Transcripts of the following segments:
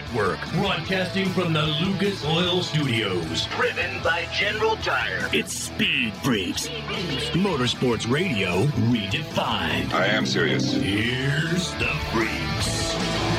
Network, broadcasting from the Lucas Oil Studios. Driven by General Tire. It's Speed Freaks. Motorsports Radio redefined. I am serious. Here's the Freaks.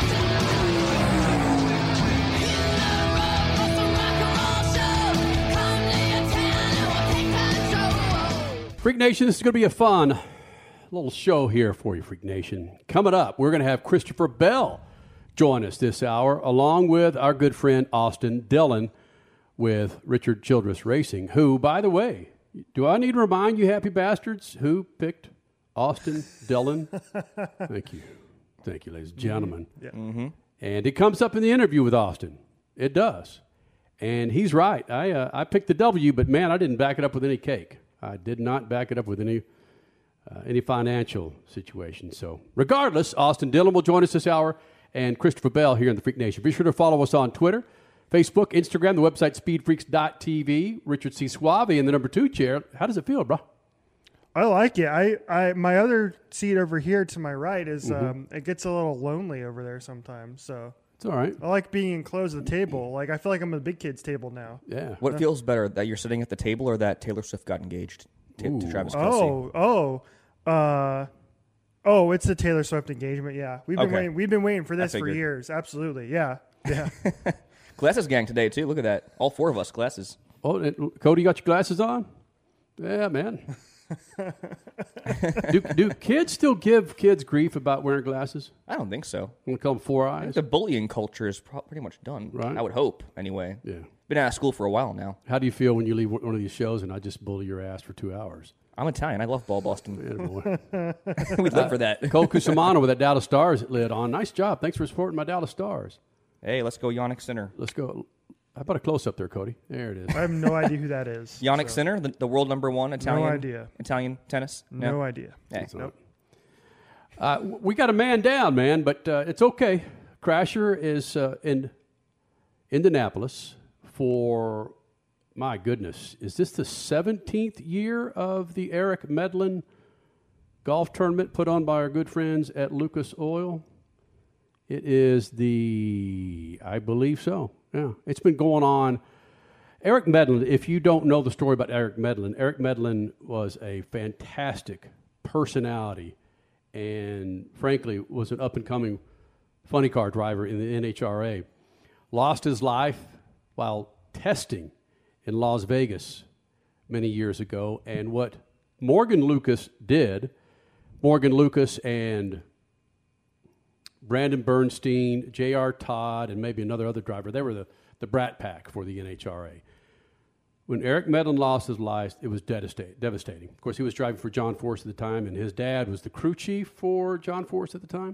Freak Nation, this is going to be a fun little show here for you, Freak Nation. Coming up, we're going to have Christopher Bell join us this hour, along with our good friend Austin Dillon with Richard Childress Racing, who, by the way, do I need to remind you, happy bastards, who picked Austin Dillon? Thank you. Thank you, ladies and gentlemen. Yeah. Mm-hmm. And it comes up in the interview with Austin. It does. And he's right. I picked the W, but, man, I didn't back it up with any cake. I did not back it up with any financial situation. So, regardless, Austin Dillon will join us this hour, and Christopher Bell here in the Freak Nation. Be sure to follow us on Twitter, Facebook, Instagram, the website speedfreaks.tv. Richard C. Suave in the number 2 chair. How does it feel, bro? I like it. I my other seat over here to my right is it gets a little lonely over there sometimes. So it's all right. I like being enclosed at the table. Like I feel like I'm at the big kids table now. Yeah. What feels better, that you're sitting at the table or that Taylor Swift got engaged to Travis Kelce? It's the Taylor Swift engagement. Yeah, we've been waiting for this for years. Absolutely. Yeah. Glasses gang today too. Look at that. All 4 of us glasses. Oh, and Cody, you got your glasses on? Yeah, man. do kids still give kids grief about wearing glasses? I don't think so. I'm going to call them 4 eyes. The bullying culture is pretty much done. Right. I would hope, anyway. Yeah. Been out of school for a while now. How do you feel when you leave one of these shows and I just bully your ass for 2 hours? I'm Italian. I love ball Boston. Yeah, We'd live for that. Cole Cusimano with that Dallas Stars lid on. Nice job. Thanks for supporting my Dallas Stars. Hey, let's go Yannick Sinner. Let's go. How about a close-up there, Cody? There it is. I have no idea who that is. Yannick Sinner, the world number 1 Italian. No idea. Italian tennis. No idea. Hey. Nope. We got a man down, man, but it's okay. Crasher is in Indianapolis for, my goodness, is this the 17th year of the Eric Medlin golf tournament put on by our good friends at Lucas Oil? It is I believe so. Yeah, it's been going on. Eric Medlin, if you don't know the story about Eric Medlin was a fantastic personality and, frankly, was an up-and-coming funny car driver in the NHRA. Lost his life while testing in Las Vegas many years ago. And what Morgan Lucas and Brandon Bernstein, J.R. Todd, and maybe other driver, they were the Brat Pack for the NHRA. When Eric Medlin lost his life, it was devastating. Of course, he was driving for John Force at the time, and his dad was the crew chief for John Force at the time.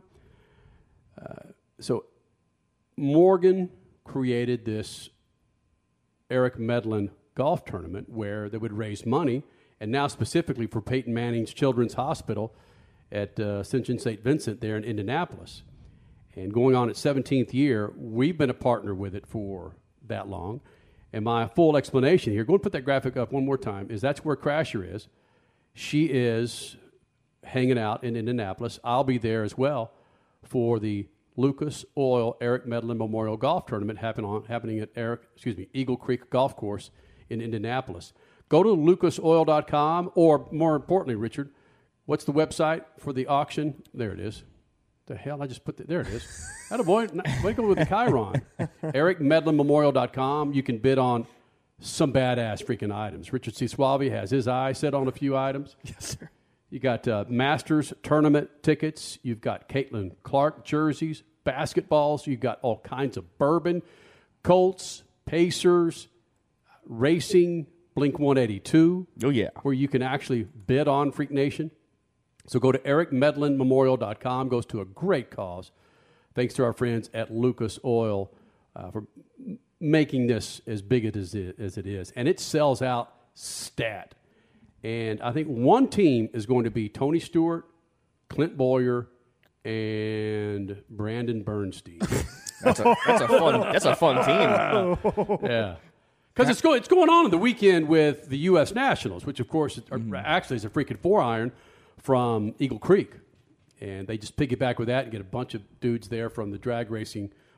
So Morgan created this Eric Medlin golf tournament where they would raise money, and now specifically for Peyton Manning's Children's Hospital at St. Vincent there in Indianapolis. And going on its 17th year, we've been a partner with it for that long. And my full explanation here, go and put that graphic up one more time, is that's where Crasher is. She is hanging out in Indianapolis. I'll be there as well for the Lucas Oil Eric Medlin Memorial Golf Tournament happening at Eagle Creek Golf Course in Indianapolis. Go to lucasoil.com, or more importantly, Richard, what's the website for the auction? There it is. The hell, I just put there it is. Attaboy, wake up with the Chiron. EricMedlinMemorial.com. You can bid on some badass freaking items. Richard C. Suave has his eye set on a few items. Yes, sir. You got Masters tournament tickets. You've got Caitlin Clark jerseys, basketballs. You've got all kinds of bourbon, Colts, Pacers, racing, Blink-182. Oh, yeah. Where you can actually bid on Freak Nation. So go to ericmedlinmemorial.com. Goes to a great cause. Thanks to our friends at Lucas Oil for making this as big as it is. And it sells out stat. And I think one team is going to be Tony Stewart, Clint Boyer, and Brandon Bernstein. That's a fun team. Yeah. Because it's going on in the weekend with the U.S. Nationals, which, of course, actually is a freaking 4-iron from Eagle Creek. And they just piggyback with that and get a bunch of dudes there from the drag racing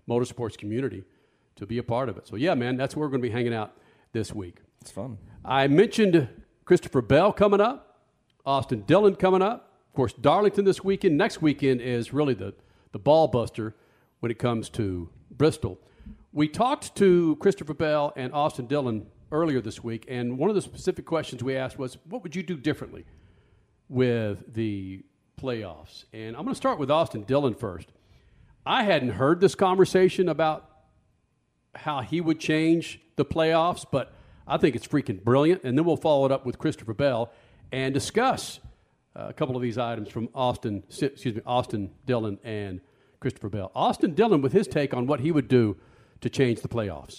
motorsports community to be a part of it. So, yeah, man, that's where we're going to be hanging out this week. It's fun. I mentioned Christopher Bell coming up, Austin Dillon coming up. Of course, Darlington this weekend. Next weekend is really the ball buster when it comes to Bristol. We talked to Christopher Bell and Austin Dillon earlier this week, and one of the specific questions we asked was, what would you do differently with the playoffs? And I'm going to start with Austin Dillon first. I hadn't heard this conversation about how he would change the playoffs, but I think it's freaking brilliant. And then we'll follow it up with Christopher Bell and discuss a couple of these items from Austin Dillon and Christopher Bell. Austin Dillon with his take on what he would do to change the playoffs.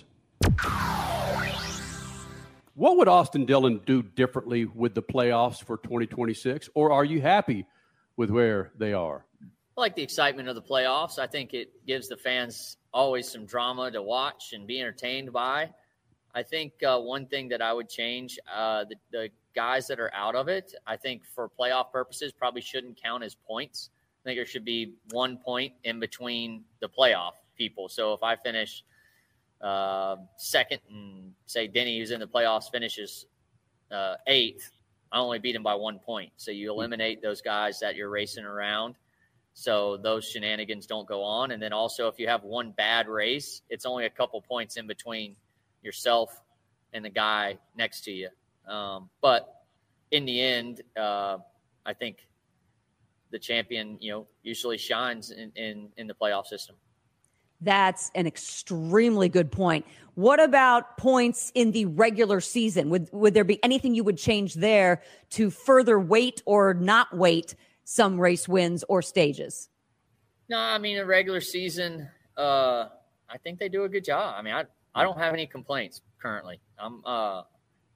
What would Austin Dillon do differently with the playoffs for 2026, or are you happy with where they are? I like the excitement of the playoffs. I think it gives the fans always some drama to watch and be entertained by. I think one thing that I would change, the guys that are out of it, I think for playoff purposes probably shouldn't count as points. I think there should be 1 point in between the playoff people. So if I finish second and say Denny, who's in the playoffs, finishes eighth, I only beat him by 1 point. So you eliminate those guys that you're racing around, so those shenanigans don't go on. And then also if you have one bad race, it's only a couple points in between yourself and the guy next to you. But in the end, I think the champion, usually shines in the playoff system. That's an extremely good point. What about points in the regular season? Would there be anything you would change there to further weight or not weight some race wins or stages? No, I mean, a regular season, I think they do a good job. I mean, I don't have any complaints currently. I'm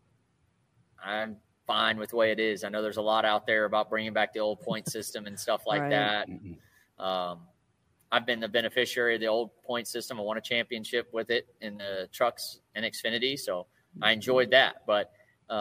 fine with the way it is. I know there's a lot out there about bringing back the old point system and stuff like that. I've been the beneficiary of the old point system. I won a championship with it in the trucks and Xfinity, so I enjoyed that. But,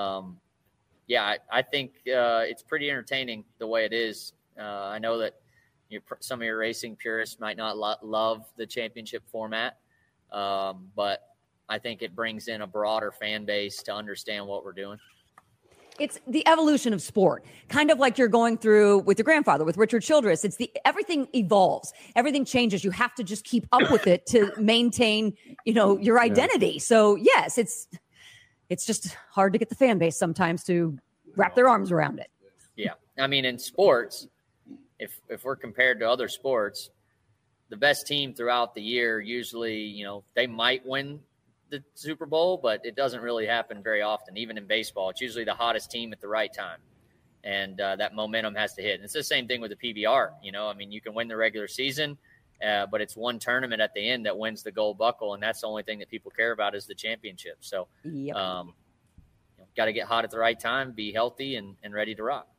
I think it's pretty entertaining the way it is. I know that some of your racing purists might not love the championship format, but I think it brings in a broader fan base to understand what we're doing. It's the evolution of sport, kind of like you're going through with your grandfather, with Richard Childress. Everything evolves, everything changes. You have to just keep up with it to maintain, your identity. Yeah. So yes, it's just hard to get the fan base sometimes to wrap their arms around it. Yeah. I mean, in sports, if we're compared to other sports, the best team throughout the year, usually, they might win the Super Bowl, but it doesn't really happen very often. Even in baseball, it's usually the hottest team at the right time, and that momentum has to hit. And it's the same thing with the PBR. I mean, you can win the regular season, but it's one tournament at the end that wins the gold buckle, and that's the only thing that people care about is the championship. So, got to get hot at the right time, be healthy, and ready to rock.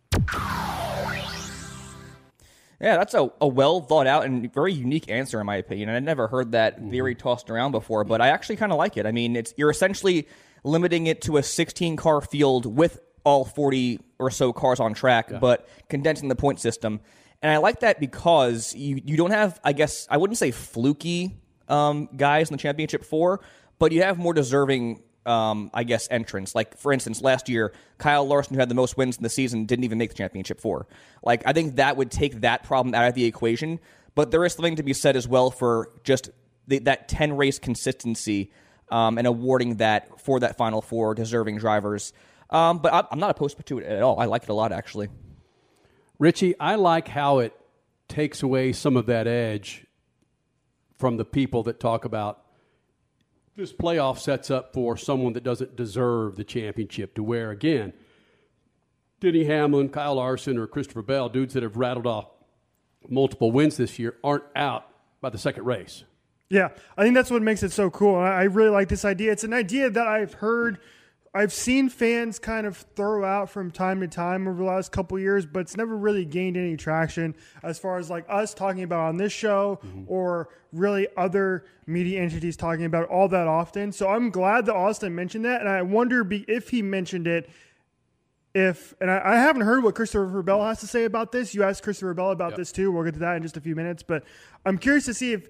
Yeah, that's a well thought out and very unique answer in my opinion. And I never heard that theory tossed around before, but I actually kind of like it. I mean, you're essentially limiting it to a 16-car field with all 40 or so cars on track, but condensing the point system. And I like that because you don't have, I guess, I wouldn't say fluky guys in the championship 4, but you have more deserving entrants. Like, for instance, last year, Kyle Larson, who had the most wins in the season, didn't even make the championship 4. Like, I think that would take that problem out of the equation. But there is something to be said as well for just that 10-race consistency and awarding that for that Final 4 deserving drivers. But I'm not opposed to it at all. I like it a lot, actually. Richie, I like how it takes away some of that edge from the people that talk about this playoff sets up for someone that doesn't deserve the championship, to where, again, Denny Hamlin, Kyle Larson, or Christopher Bell, dudes that have rattled off multiple wins this year, aren't out by the second race. Yeah, I think that's what makes it so cool. I really like this idea. It's an idea that I've seen fans kind of throw out from time to time over the last couple of years, but it's never really gained any traction as far as like us talking about on this show or really other media entities talking about it all that often. So I'm glad that Austin mentioned that, and I wonder if he mentioned it. And I haven't heard what Christopher Bell has to say about this. You asked Christopher Bell about this too. We'll get to that in just a few minutes, but I'm curious to see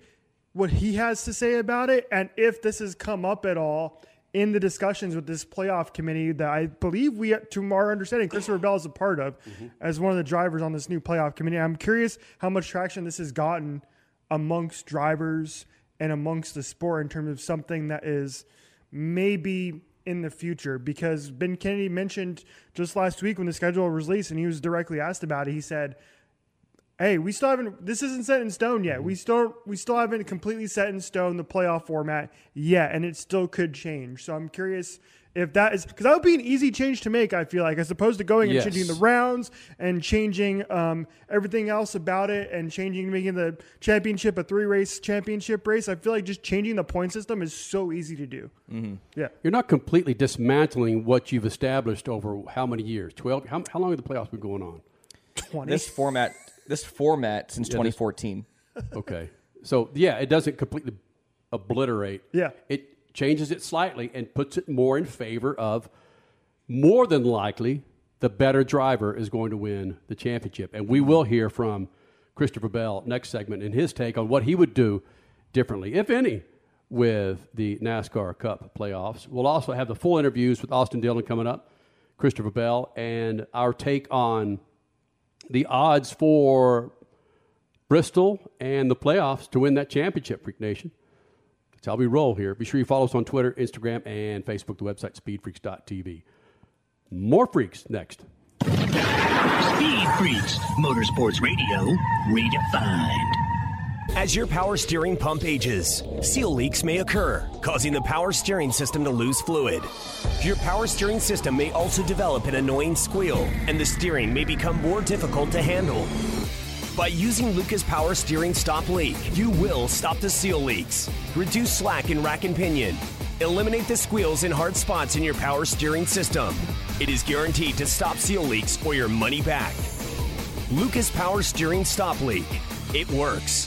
what he has to say about it, and if this has come up at all in the discussions with this playoff committee that I believe we, to our understanding, Christopher Bell is a part of as one of the drivers on this new playoff committee. I'm curious how much traction this has gotten amongst drivers and amongst the sport in terms of something that is maybe in the future, because Ben Kennedy mentioned just last week when the schedule was released and he was directly asked about it, he said, hey, we still haven't, this isn't set in stone yet. We still haven't completely set in stone the playoff format yet, and it still could change. So I'm curious if that is, because that would be an easy change to make, I feel like, as opposed to going and changing the rounds and changing everything else about it and making the championship a 3-race championship race. I feel like just changing the point system is so easy to do. Mm-hmm. Yeah. You're not completely dismantling what you've established over how many years? 12? How long have the playoffs been going on? 20. This format since 2014. Okay. So, it doesn't completely obliterate. Yeah. It changes it slightly and puts it more in favor of, more than likely, the better driver is going to win the championship. And we will hear from Christopher Bell next segment in his take on what he would do differently, if any, with the NASCAR Cup playoffs. We'll also have the full interviews with Austin Dillon coming up, Christopher Bell, and our take on the odds for Bristol and the playoffs to win that championship, Freak Nation. That's how we roll here. Be sure you follow us on Twitter, Instagram, and Facebook, the website, speedfreaks.tv. More Freaks next. Speed Freaks, Motorsports Radio, redefined. As your power steering pump ages, seal leaks may occur, causing the power steering system to lose fluid. Your power steering system may also develop an annoying squeal, and the steering may become more difficult to handle. By using Lucas Power Steering Stop Leak, you will stop the seal leaks, reduce slack in rack and pinion, eliminate the squeals and hard spots in your power steering system. It is guaranteed to stop seal leaks or your money back. Lucas Power Steering Stop Leak. It works.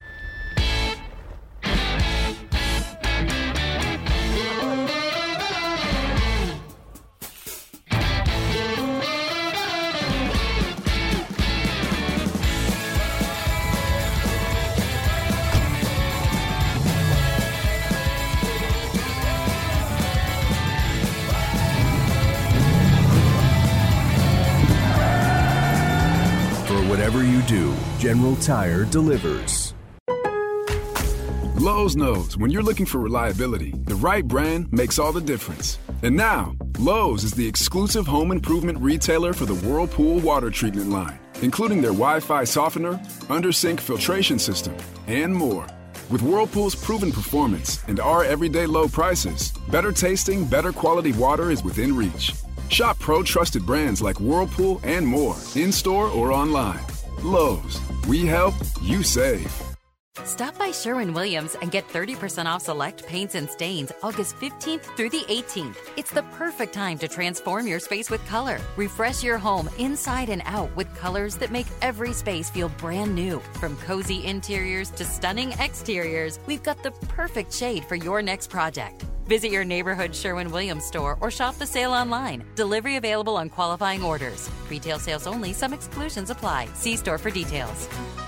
Whatever you do, General Tire delivers. Lowe's knows when you're looking for reliability, the right brand makes all the difference. And now, Lowe's is the exclusive home improvement retailer for the Whirlpool water treatment line, including their Wi-Fi softener, under-sink filtration system, and more. With Whirlpool's proven performance and our everyday low prices, better tasting, better quality water is within reach. Shop pro-trusted brands like Whirlpool and more, in-store or online. Lowe's. We help, you save. Stop by Sherwin-Williams and get 30% off select paints and stains August 15th through the 18th. It's the perfect time to transform your space with color. Refresh your home inside and out with colors that make every space feel brand new. From cozy interiors to stunning exteriors, we've got the perfect shade for your next project. Visit your neighborhood Sherwin-Williams store or shop the sale online. Delivery available on qualifying orders. Retail sales only. Some exclusions apply. See store for details.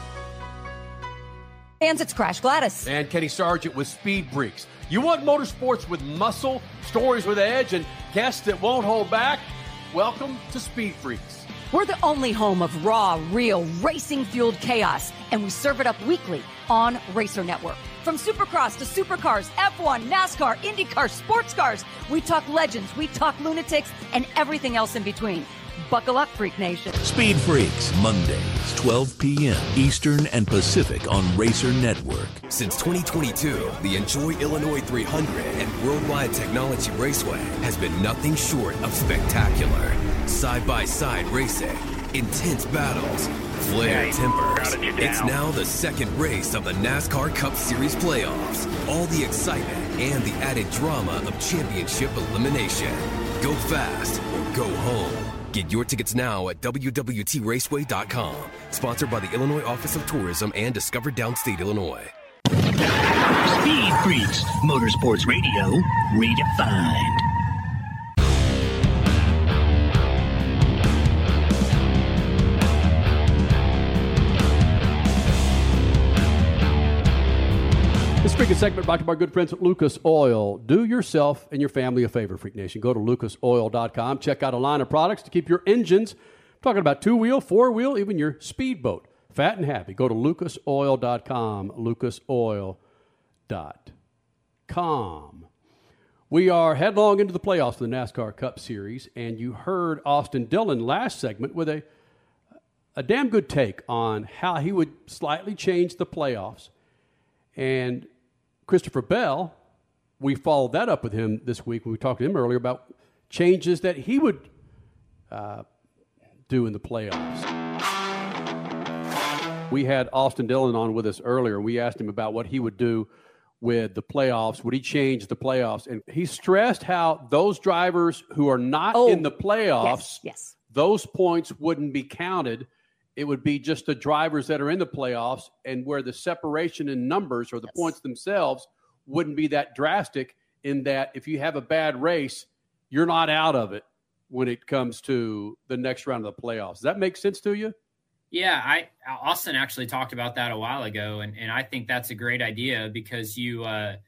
Fans, it's Crash Gladys. And Kenny Sargent with Speed Freaks. You want motorsports with muscle, stories with edge, and guests that won't hold back? Welcome to Speed Freaks. We're the only home of raw, real, racing-fueled chaos, and we serve it up weekly on Racer Network. From Supercross to Supercars, F1, NASCAR, IndyCar, sports cars, we talk legends, we talk lunatics, and everything else in between. Buckle up, Freak Nation. Speed Freaks, Mondays, 12 p.m. Eastern and Pacific on Racer Network. Since 2022, the Enjoy Illinois 300 and Worldwide Technology Raceway has been nothing short of spectacular. Side-by-side racing, intense battles, flared tempers. It's now the second race of the NASCAR Cup Series playoffs. All the excitement and the added drama of championship elimination. Go fast or go home. Get your tickets now at WWTRaceway.com. Sponsored by the Illinois Office of Tourism and Discover Downstate, Illinois. Speed Freaks, Motorsports Radio, redefined. Second segment brought to you by our good friends at Lucas Oil. Do yourself and your family a favor, Freak Nation. Go to lucasoil.com. Check out a line of products to keep your engines, I'm talking about 2-wheel, 4-wheel, even your speedboat, fat and happy. Go to lucasoil.com, lucasoil.com. We are headlong into the playoffs for the NASCAR Cup Series, and you heard Austin Dillon last segment with a damn good take on how he would slightly change the playoffs. And Christopher Bell, we followed that up with him this week when we talked to him earlier about changes that he would do in the playoffs. We had Austin Dillon on with us earlier. We asked him about what he would do with the playoffs. Would he change the playoffs? And he stressed how those drivers who are not in the playoffs, yes, those points wouldn't be counted. It would be just the drivers that are in the playoffs, and where the separation in numbers or the points themselves wouldn't be that drastic, in that if you have a bad race, you're not out of it when it comes to the next round of the playoffs. Does that make sense to you? Yeah, Austin actually talked about that a while ago, and I think that's a great idea because you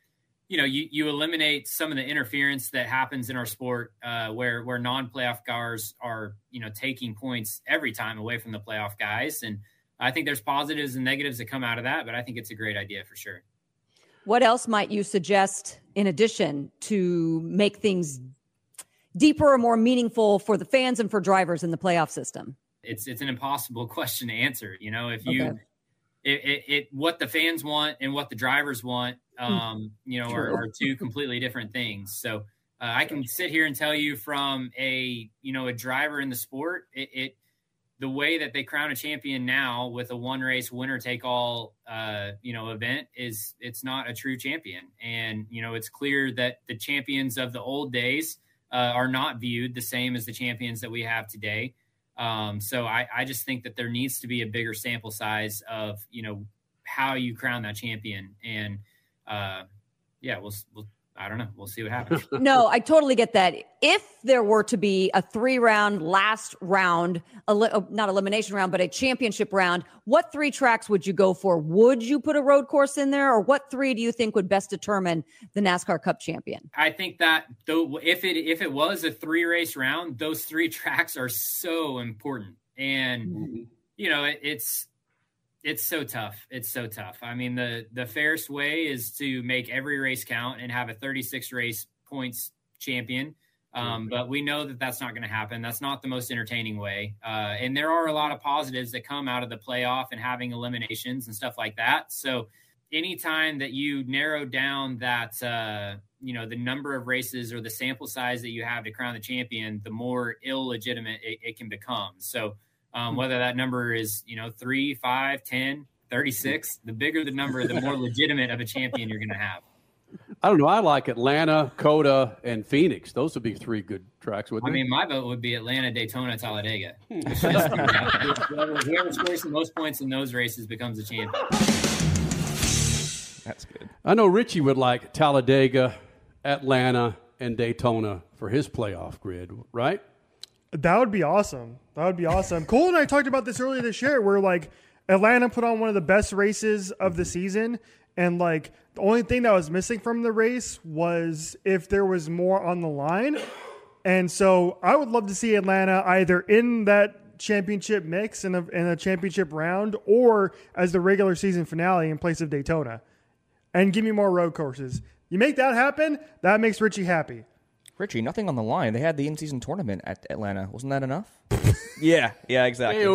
eliminate some of the interference that happens in our sport where non-playoff cars are, taking points every time away from the playoff guys. And I think there's positives and negatives that come out of that, but I think it's a great idea for sure. What else might you suggest in addition to make things deeper or more meaningful for the fans and for drivers in the playoff system? It's an impossible question to answer. If you, what the fans want and what the drivers want, are two completely different things. So I can sit here and tell you from a driver in the sport, the way that they crown a champion now with a one race winner take all, event it's not a true champion. And, it's clear that the champions of the old days are not viewed the same as the champions that we have today. So I just think that there needs to be a bigger sample size of, how you crown that champion. And, we'll I don't know. We'll see what happens. No, I totally get that. If there were to be a 3-round last round, not elimination round, but a championship round, what 3 tracks would you go for? Would you put a road course in there, or what 3 do you think would best determine the NASCAR Cup champion? I think that though, if it was a 3-race round, those 3 tracks are so important. And, it's so tough. It's so tough. I mean, the fairest way is to make every race count and have a 36 race points champion. But we know that that's not going to happen. That's not the most entertaining way. And there are a lot of positives that come out of the playoff and having eliminations and stuff like that. So anytime that you narrow down that, the number of races or the sample size that you have to crown the champion, the more illegitimate it can become. So, whether that number is, 3, 5, 10, 36, the bigger the number, the more legitimate of a champion you're going to have. I don't know. I like Atlanta, COTA, and Phoenix. Those would be 3 good tracks, wouldn't they? I mean, my vote would be Atlanta, Daytona, Talladega. Whoever scores the most points in those races becomes a champion. That's good. I know Richie would like Talladega, Atlanta, and Daytona for his playoff grid, right? That would be awesome. Cole and I talked about this earlier this year where, Atlanta put on one of the best races of the season. And, the only thing that was missing from the race was if there was more on the line. And so I would love to see Atlanta either in that championship mix in a championship round or as the regular season finale in place of Daytona. And give me more road courses. You make that happen, that makes Richie happy. Richie, nothing on the line. They had the in-season tournament at Atlanta. Wasn't that enough? Yeah, exactly.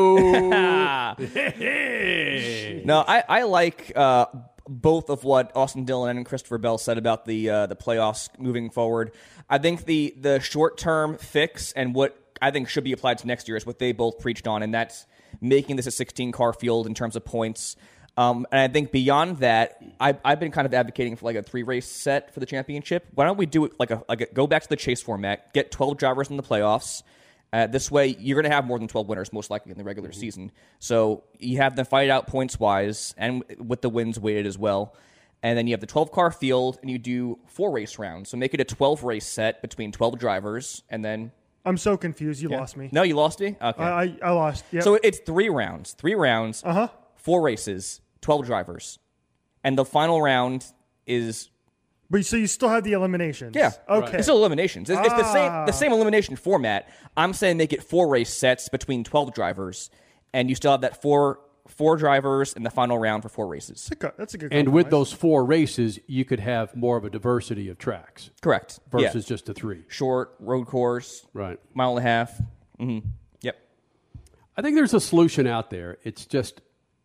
No, I like both of what Austin Dillon and Christopher Bell said about the playoffs moving forward. I think the short-term fix and what I think should be applied to next year is what they both preached on, and that's making this a 16-car field in terms of points. And I think beyond that, I've been kind of advocating for a 3-race set for the championship. Why don't we do it go back to the chase format, get 12 drivers in the playoffs. This way, you're going to have more than 12 winners, most likely, in the regular season. So you have them fight out points-wise and with the wins weighted as well. And then you have the 12-car field, and you do 4-race rounds. So make it a 12-race set between 12 drivers, and then... I'm so confused. You lost me. No, you lost me? Okay. I lost. Yep. So it's 3 rounds. 3 rounds, 4 races, 12 drivers. And the final round is. But so you still have the eliminations? Yeah. Okay. It's still eliminations. It's the same elimination format. I'm saying make it 4 race sets between 12 drivers, and you still have that four drivers in the final round for 4 races. That's a good. And with those 4 races, you could have more of a diversity of tracks. Correct. Versus just the 3. Short road course. Right. Mile and a half. Mm-hmm. Yep. I think there's a solution out there. It's just,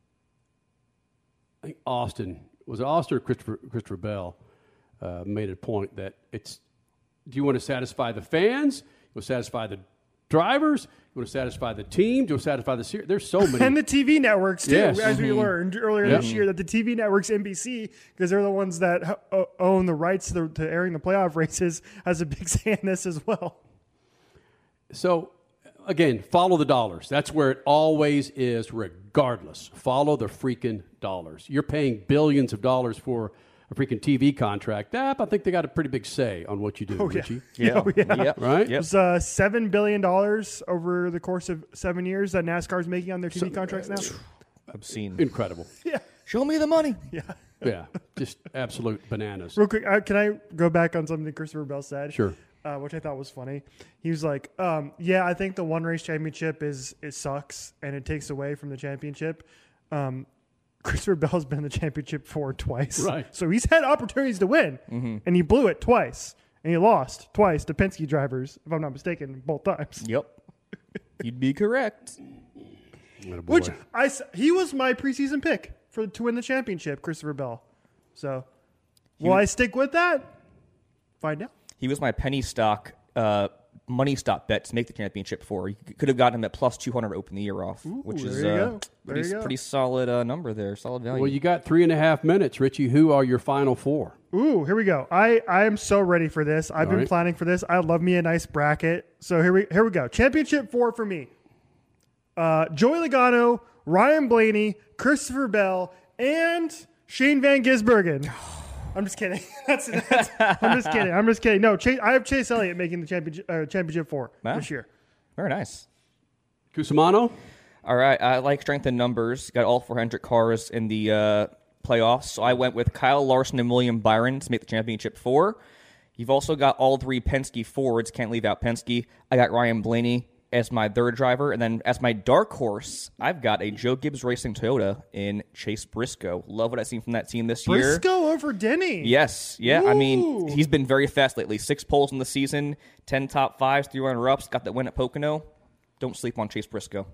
I think Austin or Christopher Bell made a point that it's, do you want to satisfy the fans? You want to satisfy the drivers? You want to satisfy the team? Do you want to satisfy the series? There's so many. And the TV networks, too, yes. as we learned earlier this year, that the TV networks, NBC, because they're the ones that own the rights to airing the playoff races, has a big say in this as well. So, again, follow the dollars. That's where it always is, regardless. Follow the freaking dollars. You're paying billions of dollars for a freaking TV contract. I think they got a pretty big say on what you do, Richie. Yeah. Yep. Right? It was $7 billion over the course of 7 years that NASCAR's making on their TV contracts now. Obscene. Incredible. Yeah. Show me the money. Yeah. Yeah. Just absolute bananas. Real quick, can I go back on something Christopher Bell said? Sure. Which I thought was funny. He was like, yeah, I think the one race championship it sucks and it takes away from the championship. Christopher Bell's been in the championship twice. Right. So he's had opportunities to win, and he blew it twice. And he lost twice to Penske drivers, if I'm not mistaken, both times. Yep. You'd be correct. Which he was my preseason pick to win the championship, Christopher Bell. So will I stick with that? Find out. He was my penny stock money stop bet to make the championship for. You could have gotten him at plus 200 to open the year off, which is pretty solid number there, solid value. Well, you got 3.5 minutes, Richie. Who are your final 4? Ooh, here we go. I am so ready for this. I've been planning for this. I love me a nice bracket. So here we go. Championship 4 for me. Joey Logano, Ryan Blaney, Christopher Bell, and Shane Van Gisbergen. I'm just kidding. I'm just kidding. No, I have Chase Elliott making the championship 4 this year. Very nice. Cusimano? All right. I like strength in numbers. Got all 400 cars in the playoffs. So I went with Kyle Larson and William Byron to make the championship 4. You've also got all 3 Penske Fords. Can't leave out Penske. I got Ryan Blaney as my third driver. And then as my dark horse, I've got a Joe Gibbs Racing Toyota in Chase Briscoe. Love what I've seen from that team this year. Briscoe over Denny. Yes. Yeah. Ooh. I mean, he's been very fast lately. 6 poles in the season, 10 top 5s, 3 runner-ups. Got that win at Pocono. Don't sleep on Chase Briscoe.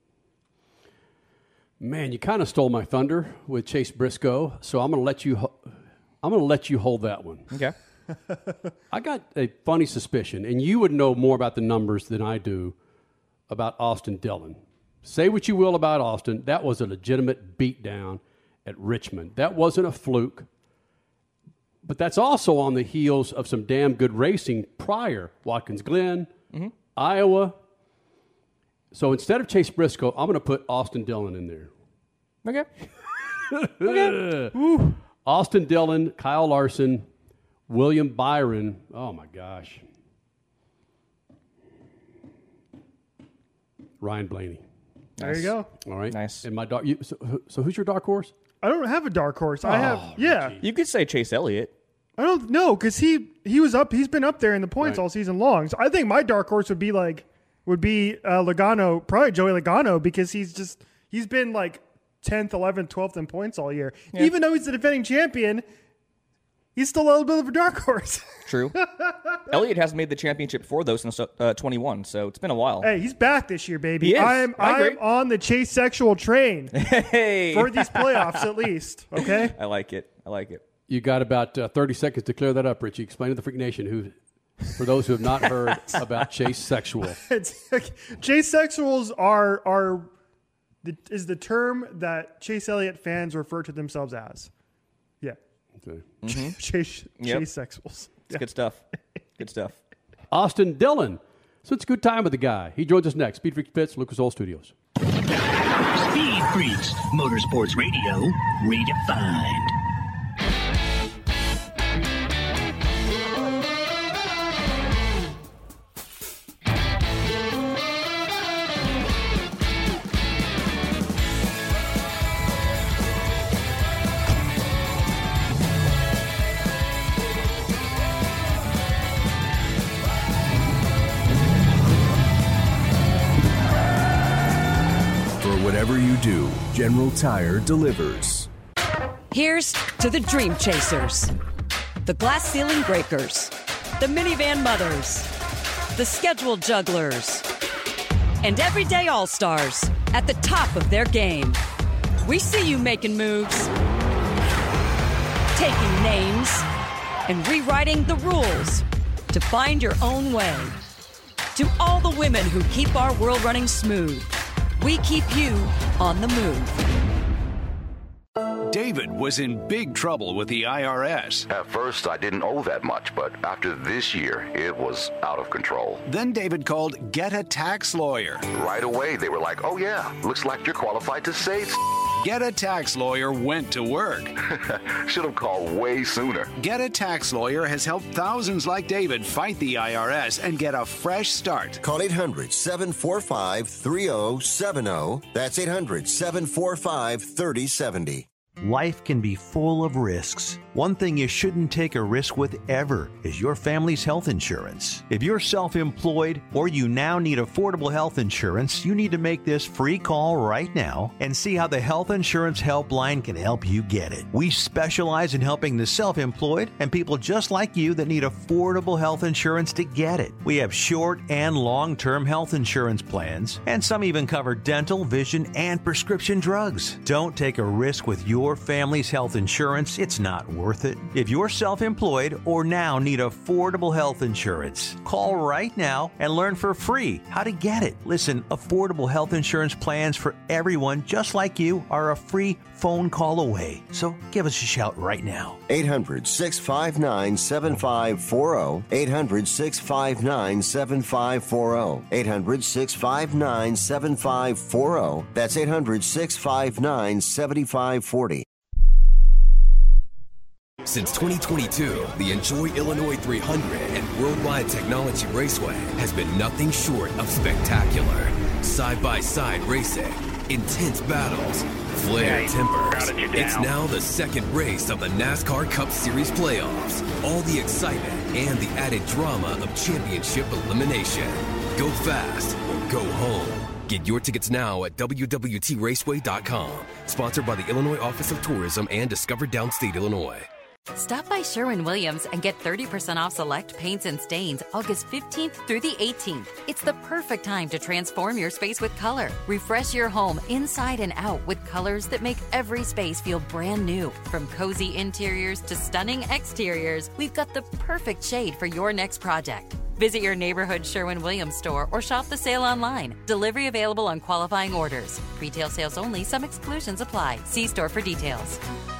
Man, you kind of stole my thunder with Chase Briscoe, so I'm going to let you hold that one. Okay. I got a funny suspicion, and you would know more about the numbers than I do about Austin Dillon. Say what you will about Austin, that was a legitimate beatdown at Richmond. That wasn't a fluke, but that's also on the heels of some damn good racing prior. Watkins Glen, Iowa. So instead of Chase Briscoe, I'm going to put Austin Dillon in there. Okay. Austin Dillon, Kyle Larson, William Byron. Oh, my gosh. Ryan Blaney. There you go. All right. Nice. And my so who's your dark horse? I don't have a dark horse. I have Richie. You could say Chase Elliott. I don't know because he was up. He's been up there in the points all season long. So I think my dark horse would be Logano, probably Joey Logano, because he's been like 10th, 11th, 12th in points all year. Yeah. Even though he's the defending champion, he's still a little bit of a dark horse. True. Elliott hasn't made the championship for those since 21, so it's been a while. Hey, he's back this year, baby. He is. I'm on the Chase Sexual train for these playoffs at least. Okay. I like it. You got about 30 seconds to clear that up, Richie. Explain to the Freak Nation for those who have not heard about Chase Sexual. Chase Sexuals is the term that Chase Elliott fans refer to themselves as. Yeah. Okay. Mm-hmm. Chase Sexuals. It's good stuff. Good stuff. Austin Dillon. So it's a good time with the guy. He joins us next. Speed Freaks Pits, Lucas Oil Studios. Speed Freaks, Motorsports Radio, redefined. whatever you do, General Tire delivers. Here's to the Dream Chasers, the glass ceiling breakers, the minivan mothers, the schedule jugglers, and everyday all-stars at the top of their game. We see you making moves, taking names, and rewriting the rules to find your own way. To all the women who keep our world running smooth, we keep you on the move. David was in big trouble with the IRS. At first, I didn't owe that much, but after this year, it was out of control. Then David called Get a Tax Lawyer. Right away, they were like, oh yeah, looks like you're qualified to save. Get a Tax Lawyer went to work. Should have called way sooner. Get a Tax Lawyer has helped thousands like David fight the IRS and get a fresh start. Call 800-745-3070. That's 800-745-3070. Life can be full of risks. One thing you shouldn't take a risk with ever is your family's health insurance. If you're self-employed or you now need affordable health insurance, you need to make this free call right now and see how the Health Insurance Helpline can help you get it. We specialize in helping the self-employed and people just like you that need affordable health insurance to get it. We have short and long-term health insurance plans, and some even cover dental, vision, and prescription drugs. Don't take a risk with your family's health insurance. It's not worth it. If you're self-employed or now need affordable health insurance, call right now and learn for free how to get it. Listen, affordable health insurance plans for everyone just like you are a free phone call away. So give us a shout right now. 800-659-7540. 800-659-7540. 800-659-7540. That's 800-659-7540. Since 2022, the Enjoy Illinois 300 and Worldwide Technology Raceway has been nothing short of spectacular. Side-by-side racing, intense battles, flared tempers. It's now the second race of the NASCAR Cup Series playoffs. All the excitement and the added drama of championship elimination. Go fast or go home. Get your tickets now at WWTRaceway.com. Sponsored by the Illinois Office of Tourism and Discover Downstate Illinois. Stop by Sherwin-Williams and get 30% off select paints and stains August 15th through the 18th. It's the perfect time to transform your space with color. Refresh your home inside and out with colors that make every space feel brand new. From cozy interiors to stunning exteriors, we've got the perfect shade for your next project. Visit your neighborhood Sherwin-Williams store or shop the sale online. Delivery available on qualifying orders. Retail sales only. Some exclusions apply. See store for details.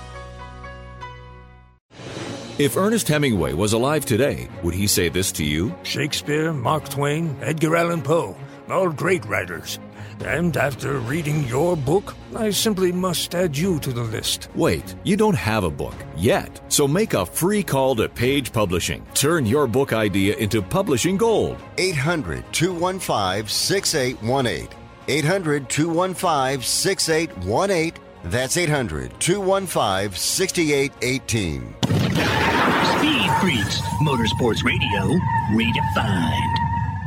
If Ernest Hemingway was alive today, would he say this to you? Shakespeare, Mark Twain, Edgar Allan Poe, all great writers. And after reading your book, I simply must add you to the list. Wait, you don't have a book yet. So make a free call to Page Publishing. Turn your book idea into publishing gold. 800-215-6818. 800-215-6818. That's 800-215-6818. Speed Freaks, Motorsports Radio, redefined.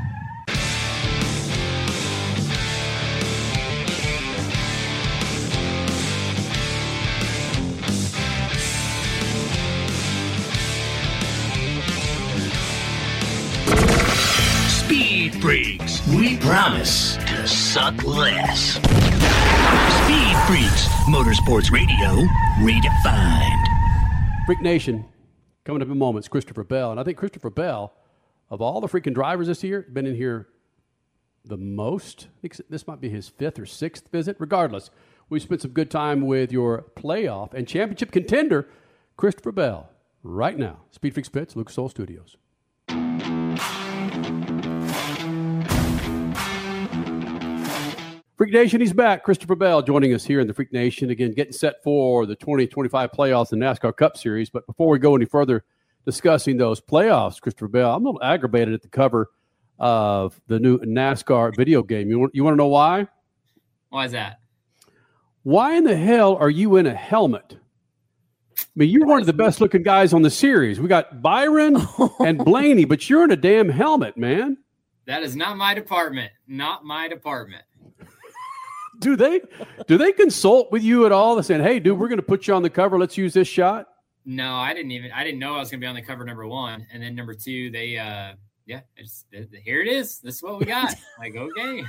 Speed Freaks, we promise to suck less. Speed Freaks, Motorsports Radio, redefined. Freak Nation, coming up in moments, Christopher Bell. And I think Christopher Bell, of all the freaking drivers this year, been in here the most. I think this might be his fifth or sixth visit. Regardless, we spent some good time with your playoff and championship contender, Christopher Bell, right now. Speed Freaks Pits, Lucas Oil Studios. Freak Nation, he's back. Christopher Bell joining us here in the Freak Nation. Again, getting set for the 2025 playoffs in NASCAR Cup Series. But before we go any further discussing those playoffs, Christopher Bell, I'm a little aggravated at the cover of the new NASCAR video game. You want to know why? Why is that? Why in the hell are you in a helmet? I mean, you're one of the best-looking guys on the series. We got Byron and Blaney, but you're in a damn helmet, man. That is not my department. Not my department. Do they consult with you at all? They're saying, hey, dude, we're going to put you on the cover. Let's use this shot. No, I didn't know I was going to be on the cover, number one. And then number two, they, here it is. This is what we got. Like, okay.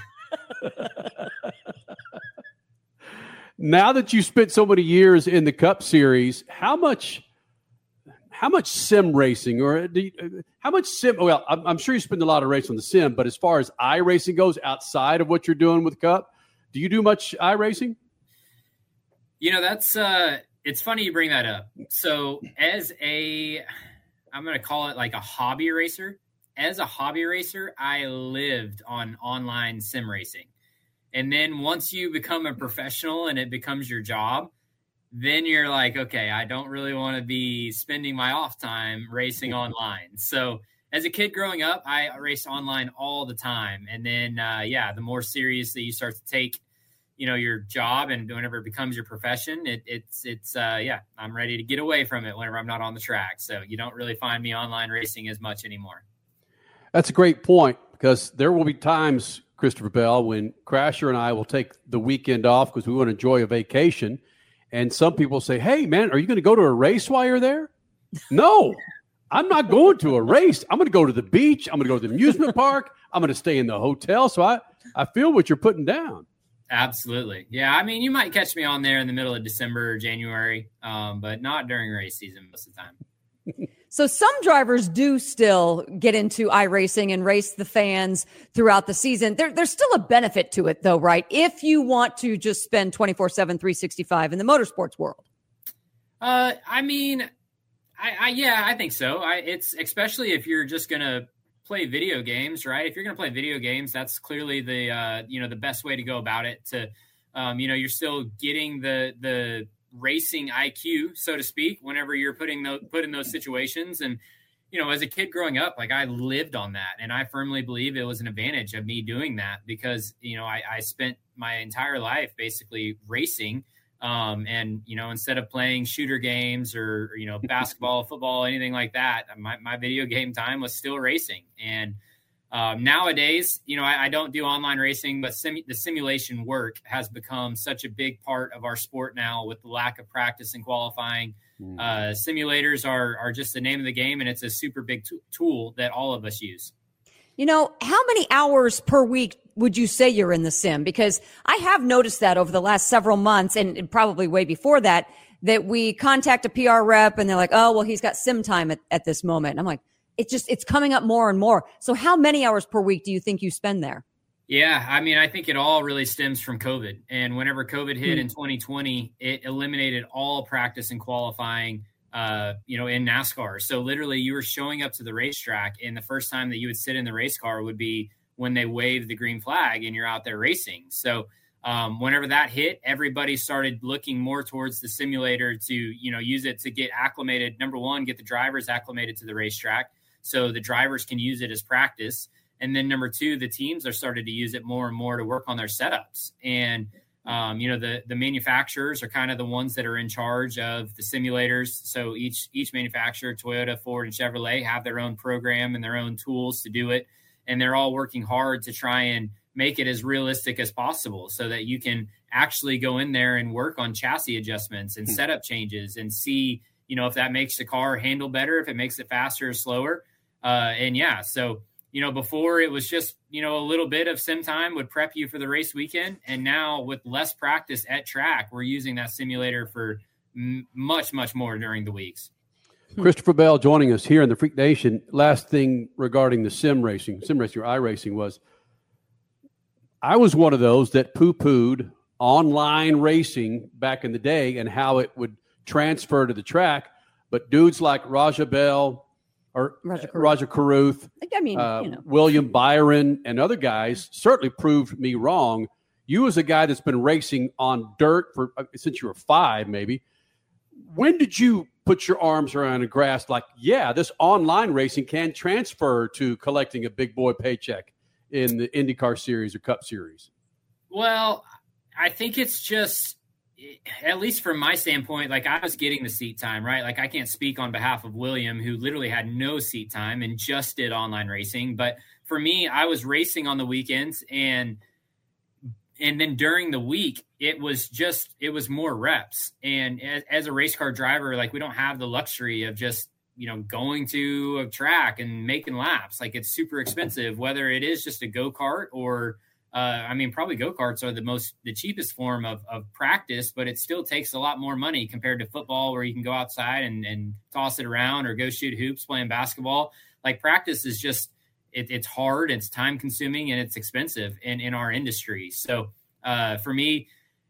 Now that you spent so many years in the Cup Series, how much sim racing well, I'm sure you spend a lot of racing on the sim, but as far as iRacing goes outside of what you're doing with Cup, do you do much iRacing? That's it's funny you bring that up. So I'm going to call it like a hobby racer. As a hobby racer, I lived on online sim racing. And then once you become a professional and it becomes your job, then you're like, okay, I don't really want to be spending my off time racing online. So as a kid growing up, I raced online all the time. And then, the more seriously you start to take, your job, and whenever it becomes your profession, I'm ready to get away from it whenever I'm not on the track. So you don't really find me online racing as much anymore. That's a great point, because there will be times, Christopher Bell, when Crasher and I will take the weekend off because we want to enjoy a vacation. And some people say, hey, man, are you going to go to a race while you're there? No, I'm not going to a race. I'm going to go to the beach. I'm going to go to the amusement park. I'm going to stay in the hotel. So I feel what you're putting down. Absolutely. Yeah, I mean, you might catch me on there in the middle of December or January, but not during race season most of the time. So some drivers do still get into iRacing and race the fans throughout the season. There's still a benefit to it, though, right? If you want to just spend 24/7, 365 in the motorsports world. I think so. It's especially if you're just going to play video games, right? If you're going to play video games, that's clearly the best way to go about it. To you're still getting the racing IQ, so to speak, whenever you're put in those situations. And as a kid growing up, like, I lived on that, and I firmly believe it was an advantage of me doing that, because I spent my entire life basically racing, and instead of playing shooter games or basketball, football, anything like that, my video game time was still racing. And nowadays, I don't do online racing, but the simulation work has become such a big part of our sport now, with the lack of practice and qualifying. Simulators are just the name of the game, and it's a super big tool that all of us use. How many hours per week would you say you're in the sim? Because I have noticed that over the last several months, and probably way before that we contact a PR rep and they're like, oh, well, he's got sim time at this moment. And I'm like, it's coming up more and more. So how many hours per week do you think you spend there? Yeah, I mean, I think it all really stems from COVID. And whenever COVID hit in 2020, it eliminated all practice and qualifying, in NASCAR. So literally you were showing up to the racetrack, and the first time that you would sit in the race car would be when they waved the green flag and you're out there racing. So whenever that hit, everybody started looking more towards the simulator to, use it to get acclimated. Number one, get the drivers acclimated to the racetrack, so the drivers can use it as practice. And then number two, the teams are started to use it more and more to work on their setups. And, the manufacturers are kind of the ones that are in charge of the simulators. So each manufacturer, Toyota, Ford, and Chevrolet, have their own program and their own tools to do it. And they're all working hard to try and make it as realistic as possible, so that you can actually go in there and work on chassis adjustments and setup changes and see, if that makes the car handle better, if it makes it faster or slower. So before it was just, a little bit of sim time would prep you for the race weekend. And now with less practice at track, we're using that simulator for much, much more during the weeks. Christopher Bell joining us here in the Freak Nation. Last thing regarding the sim racing or iRacing was, I was one of those that poo-pooed online racing back in the day and how it would transfer to the track. But dudes like Raja Bell, or Roger Carruth, William Byron, and other guys certainly proved me wrong. You, as a guy that's been racing on dirt since you were 5, maybe, when did you put your arms around and grasp, like, yeah, this online racing can transfer to collecting a big boy paycheck in the IndyCar series or Cup series? Well, I think it's just, at least from my standpoint, like, I was getting the seat time, right? Like, I can't speak on behalf of William, who literally had no seat time and just did online racing. But for me, I was racing on the weekends, and And then during the week, it was more reps. And as a race car driver, like, we don't have the luxury of just, going to a track and making laps. Like, it's super expensive, whether it is just a go-kart or, probably go-karts are the cheapest form of practice, but it still takes a lot more money compared to football, where you can go outside and toss it around, or go shoot hoops playing basketball. Like, practice is just, it's hard, it's time consuming, and it's expensive in our industry. So for me,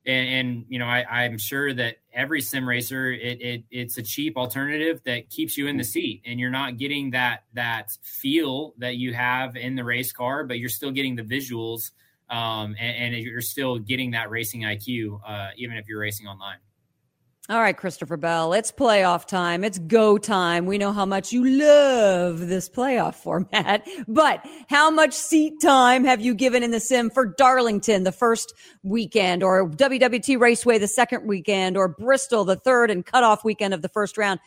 I'm sure that every sim racer, it's a cheap alternative that keeps you in the seat, and you're not getting that feel that you have in the race car, but you're still getting the visuals, and you're still getting that racing IQ, even if you're racing online. All right, Christopher Bell, it's playoff time. It's go time. We know how much you love this playoff format, but how much seat time have you given in the sim for Darlington the first weekend, or WWT Raceway the second weekend, or Bristol the third and cutoff weekend of the first round?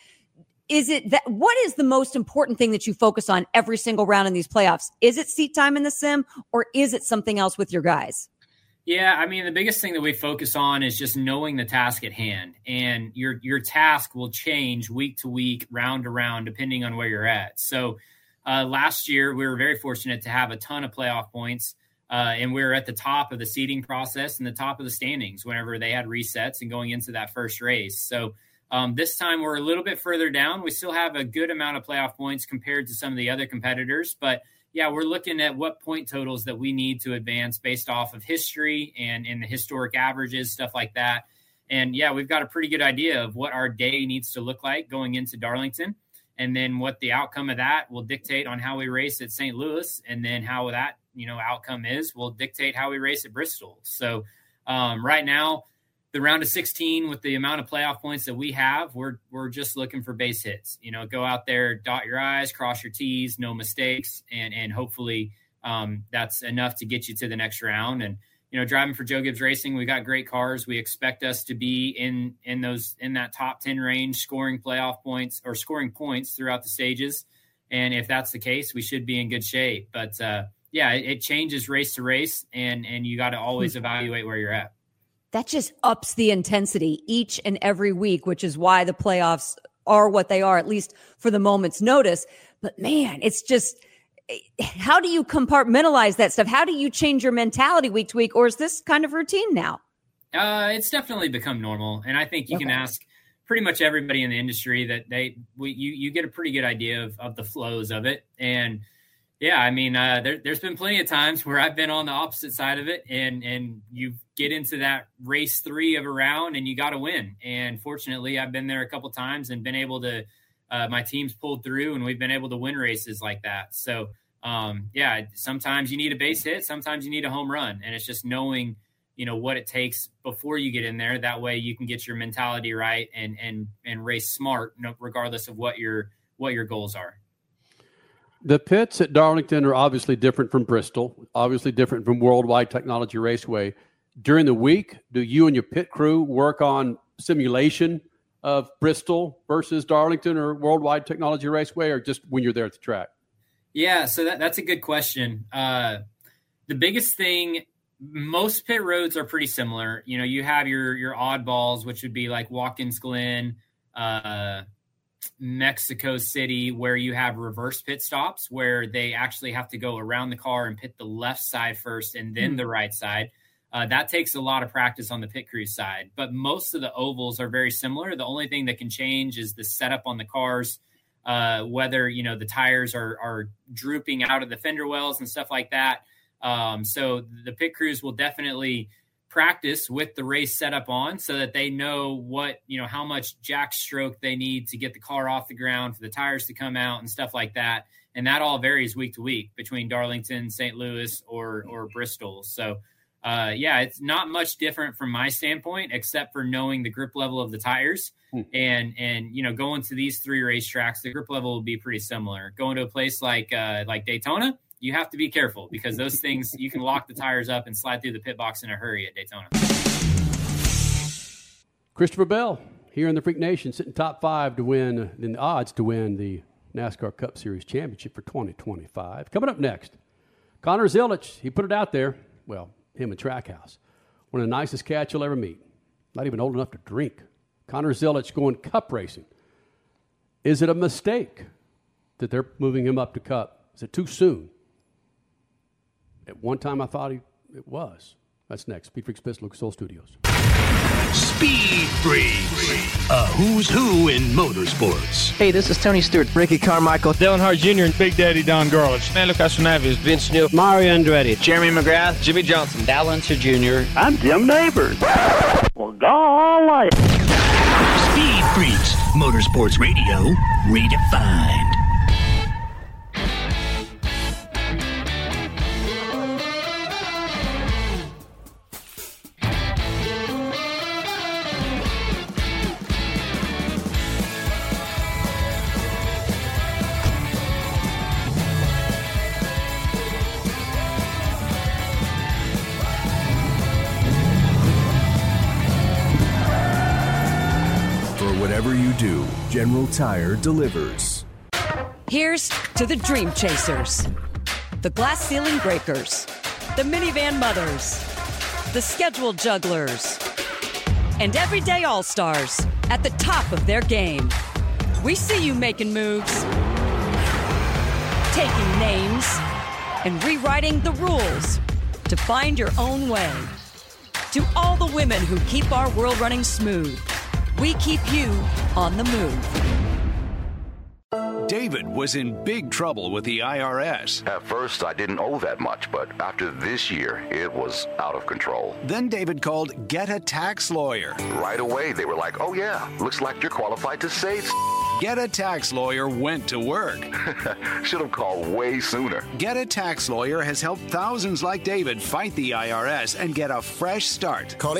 What is the most important thing that you focus on every single round in these playoffs? Is it seat time in the sim, or is it something else with your guys? Yeah, the biggest thing that we focus on is just knowing the task at hand, and your task will change week to week, round to round, depending on where you're at. So last year, we were very fortunate to have a ton of playoff points, and we were at the top of the seeding process and the top of the standings whenever they had resets and going into that first race. So this time we're a little bit further down. We still have a good amount of playoff points compared to some of the other competitors, but yeah, we're looking at what point totals that we need to advance based off of history and the historic averages, stuff like that. And yeah, we've got a pretty good idea of what our day needs to look like going into Darlington. And then what the outcome of that will dictate on how we race at St. Louis. And then how that, outcome will dictate how we race at Bristol. So right now, the round of 16, with the amount of playoff points that we have, we're just looking for base hits. Go out there, dot your I's, cross your T's, no mistakes, and hopefully that's enough to get you to the next round. And driving for Joe Gibbs Racing, we got great cars. We expect us to be in that top 10 range, scoring playoff points or scoring points throughout the stages. And if that's the case, we should be in good shape. But it changes race to race, and you got to always evaluate where you're at. That just ups the intensity each and every week, which is why the playoffs are what they are, at least for the moment's notice. But man, it's just, how do you compartmentalize that stuff? How do you change your mentality week to week? Or is this kind of routine now? It's definitely become normal. And I think you can ask pretty much everybody in the industry that you get a pretty good idea of the flows of it. And yeah, there's been plenty of times where I've been on the opposite side of it, and you get into that race 3 of a round and you got to win. And fortunately, I've been there a couple times and been able to, my team's pulled through, and we've been able to win races like that. So sometimes you need a base hit, sometimes you need a home run, and it's just knowing, what it takes before you get in there. That way you can get your mentality right and race smart, regardless of what your goals are. The pits at Darlington are obviously different from Bristol, obviously different from Worldwide Technology Raceway. During the week, do you and your pit crew work on simulation of Bristol versus Darlington or Worldwide Technology Raceway, or just when you're there at the track? Yeah, so that's a good question. The biggest thing, most pit roads are pretty similar. You have your oddballs, which would be like Watkins Glen, Mexico City, where you have reverse pit stops where they actually have to go around the car and pit the left side first and then the right side. That takes a lot of practice on the pit crew side, but most of the ovals are very similar. The only thing that can change is the setup on the cars, whether, the tires are drooping out of the fender wells and stuff like that. So the pit crews will definitely practice with the race setup on so that they know what, how much jack stroke they need to get the car off the ground for the tires to come out and stuff like that. And that all varies week to week between Darlington, St. Louis, or Bristol. So, it's not much different from my standpoint, except for knowing the grip level of the tires. And going to these 3 racetracks, the grip level will be pretty similar. Going to a place like Daytona, you have to be careful because those things, you can lock the tires up and slide through the pit box in a hurry at Daytona. Christopher Bell here in the Freak Nation, sitting top 5 to win, in the odds to win the NASCAR Cup Series Championship for 2025. Coming up next, Connor Zilisch, he put it out there, well, him and Trackhouse. One of the nicest cats you'll ever meet. Not even old enough to drink. Connor Zilic going Cup racing. Is it a mistake that they're moving him up to Cup? Is it too soon? At one time I thought it was. That's next. Speed Freaks Pits, Lucas Oil Studios. Speed Freaks, a who's who in motorsports. Hey, this is Tony Stewart, Ricky Carmichael, Dale Earnhardt Jr., and Big Daddy Don Garlich, Mando Castroneves, Vince Neil, Mario Andretti, Jeremy McGrath, Jimmy Johnson, Dal Unser Jr., I'm Jim Neighbors. Well, golly. Speed Freaks, Motorsports Radio, redefined. Whatever you do, General Tire delivers. Here's to the Dream Chasers, the Glass Ceiling Breakers, the Minivan Mothers, the Schedule Jugglers, and everyday All-Stars at the top of their game. We see you making moves, taking names, and rewriting the rules to find your own way. To all the women who keep our world running smooth, we keep you on the move. David was in big trouble with the IRS. At first, I didn't owe that much, but after this year, it was out of control. Then David called Get a Tax Lawyer. Right away, they were like, oh yeah, looks like you're qualified to save. Get a Tax Lawyer went to work. Should have called way sooner. Get a Tax Lawyer has helped thousands like David fight the IRS and get a fresh start. Call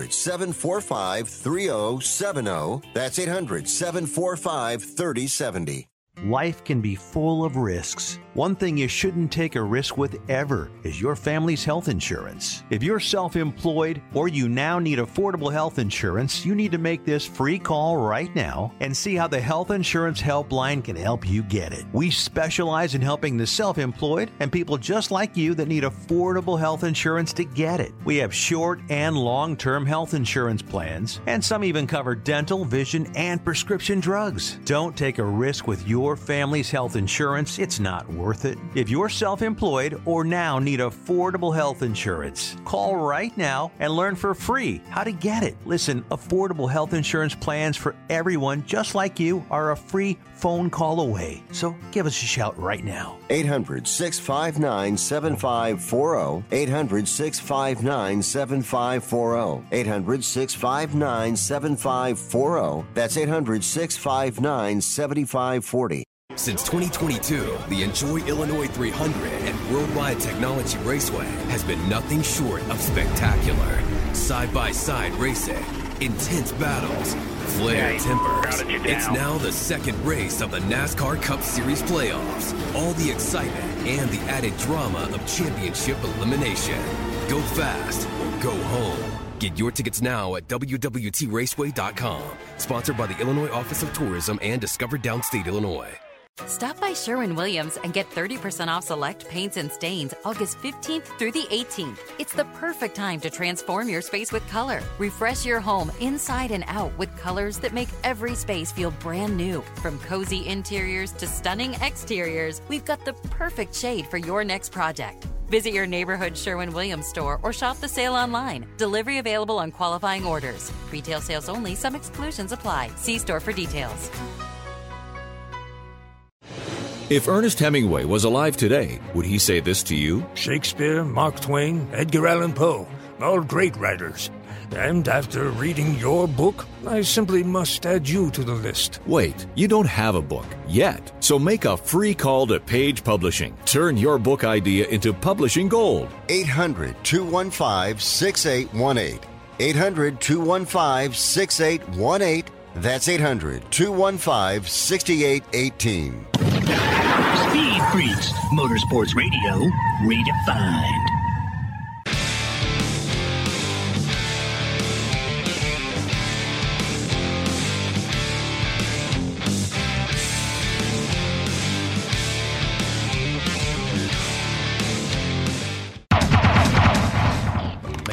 800-745-3070. That's 800-745-3070. Life can be full of risks. One thing you shouldn't take a risk with ever is your family's health insurance. If you're self-employed or you now need affordable health insurance, you need to make this free call right now and see how the Health Insurance Helpline can help you get it. We specialize in helping the self-employed and people just like you that need affordable health insurance to get it. We have short and long-term health insurance plans, and some even cover dental, vision, and prescription drugs. Don't take a risk with your family's health insurance. It's not worth it. If you're self-employed or now need affordable health insurance, call right now and learn for free how to get it. Listen, affordable health insurance plans for everyone just like you are a free phone call away. So give us a shout right now. 800-659-7540. 800-659-7540. 800-659-7540. That's 800-659-7540. Since 2022, the Enjoy Illinois 300 and Worldwide Technology Raceway has been nothing short of spectacular. Side-by-side racing, intense battles, flared tempers. It's now the second race of the NASCAR Cup Series playoffs. All the excitement and the added drama of championship elimination. Go fast or go home. Get your tickets now at WWTRaceway.com. Sponsored by the Illinois Office of Tourism and Discover Downstate Illinois. Stop by Sherwin-Williams and get 30% off select paints and stains August 15th through the 18th. It's the perfect time to transform your space with color. Refresh your home inside and out with colors that make every space feel brand new. From cozy interiors to stunning exteriors, we've got the perfect shade for your next project. Visit your neighborhood Sherwin-Williams store or shop the sale online. Delivery available on qualifying orders. Retail sales only. Some exclusions apply. See store for details. If Ernest Hemingway was alive today, would he say this to you? Shakespeare, Mark Twain, Edgar Allan Poe, all great writers. And after reading your book, I simply must add you to the list. Wait, you don't have a book yet. So make a free call to Page Publishing. Turn your book idea into publishing gold. 800-215-6818. 800-215-6818. That's 800-215-6818. Speed Freaks, Motorsports Radio, redefined.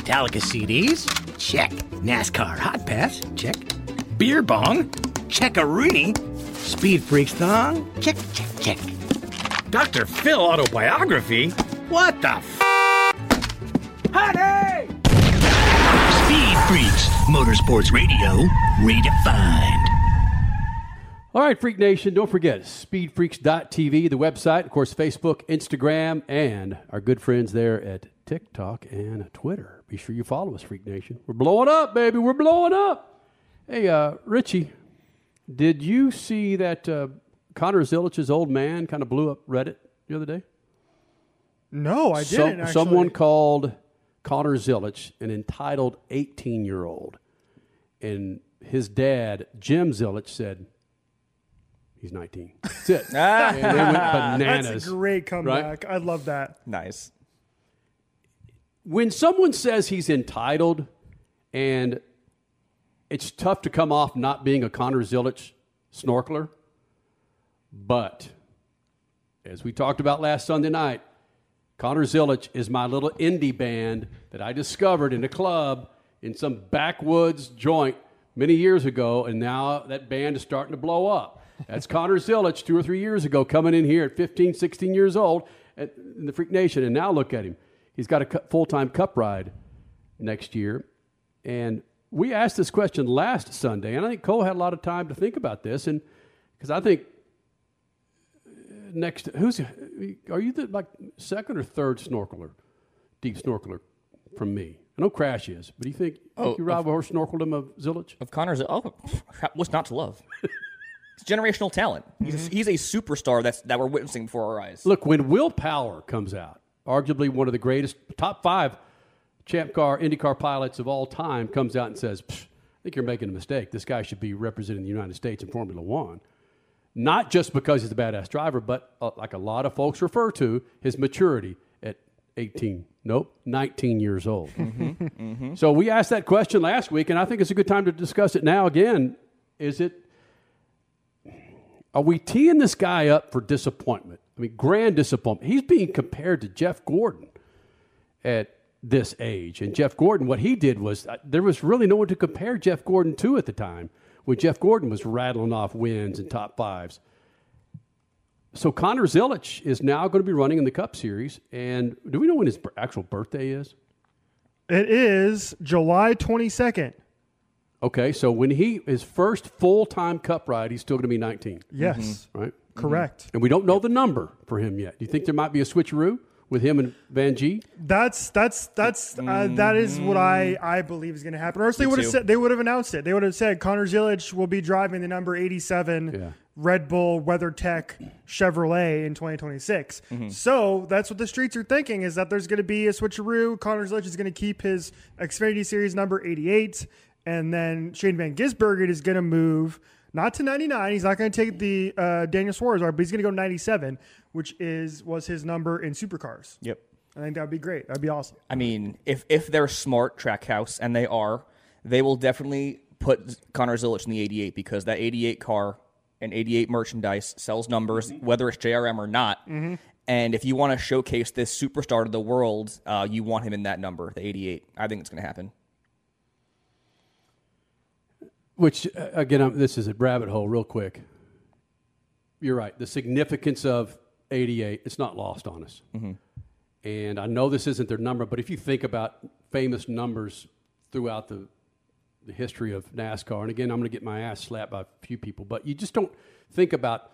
Metallica CDs? Check. NASCAR Hot Pass? Check. Beer bong? Check-a-rooney. Speed Freaks thong? Check, check, check. Dr. Phil autobiography? What the Honey! Speed Freaks, Motorsports Radio, redefined. All right, Freak Nation, don't forget speedfreaks.tv, the website, of course, Facebook, Instagram, and our good friends there at TikTok and Twitter. Be sure you follow us, Freak Nation. We're blowing up, baby. We're blowing up. Hey, Richie, did you see that Connor Zilich's old man kind of blew up Reddit the other day? No, I didn't, actually. Someone called Connor Zilich an entitled 18-year-old. And his dad, Jim Zilich, said, he's 19. That's it. And they went bananas. That's a great comeback. Right? I love that. Nice. When someone says he's entitled, and it's tough to come off not being a Connor Zilich snorkeler, but as we talked about last Sunday night, Connor Zilich is my little indie band that I discovered in a club in some backwoods joint many years ago, and now that band is starting to blow up. That's Connor Zilich 2 or 3 years ago coming in here at 15, 16 years old in the Freak Nation, and now look at him. He's got a full-time cup ride next year. And we asked this question last Sunday, and I think Cole had a lot of time to think about this, and because I think are you the second or third snorkeler, deep snorkeler from me? I know Crash is, but do you think you ride a horse snorkeled him of Zilich? Of Connor's, what's not to love? It's generational talent. He's a superstar that we're witnessing before our eyes. Look, when Will Power comes out, arguably one of the greatest, top 5 Champ Car, IndyCar pilots of all time, comes out and says, I think you're making a mistake. This guy should be representing the United States in Formula One. Not just because he's a badass driver, but like a lot of folks refer to, his maturity at 19 years old. So we asked that question last week, and I think it's a good time to discuss it now again. Are we teeing this guy up for disappointment? I mean, grand disappointment. He's being compared to Jeff Gordon at this age. And Jeff Gordon, what he did was, there was really no one to compare Jeff Gordon to at the time when Jeff Gordon was rattling off wins and top 5s. So Connor Zilich is now going to be running in the Cup Series. And do we know when his actual birthday is? It is July 22nd. Okay, so when his first full-time Cup ride, he's still going to be 19. Yes. Right? Correct. And we don't know the number for him yet. Do you think there might be a switcheroo with him and Van G? That is what I believe is going to happen. Or else they would have announced it. They would have said Connor Zilich will be driving the number 87 Red Bull WeatherTech Chevrolet in 2026. So that's what the streets are thinking, is that there's going to be a switcheroo. Connor Zilich is going to keep his Xfinity Series number 88, and then Shane Van Gisbergen is going to move not to 99. He's not going to take the Daniel Suarez ride, but he's going to go 97, which was his number in supercars. Yep. I think that would be great. That would be awesome. I mean, if they're smart, Trackhouse, and they will definitely put Connor Zilich in the 88, because that 88 car and 88 merchandise sells numbers, whether it's JRM or not. And if you want to showcase this superstar to the world, you want him in that number, the 88. I think it's going to happen. Which, again, this is a rabbit hole real quick. You're right. The significance of 88, it's not lost on us. And I know this isn't their number, but if you think about famous numbers throughout the history of NASCAR, and again, I'm going to get my ass slapped by a few people, but you just don't think about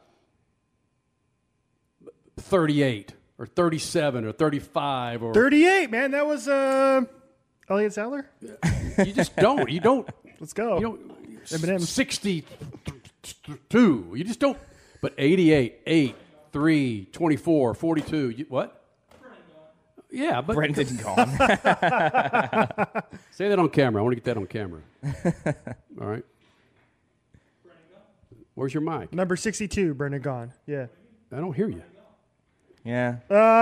38 or 37 or 35 or 38, man. That was Elliott Sadler. You just don't. You don't. Let's go. You don't. 62. You just don't. But 88, 8, 3, 24, 42. What? Yeah, but Brendan Gaughan. Say that on camera. I want to get that on camera. All right. Where's your mic? Number 62, Brendan Gaughan. Yeah. I don't hear you. Yeah.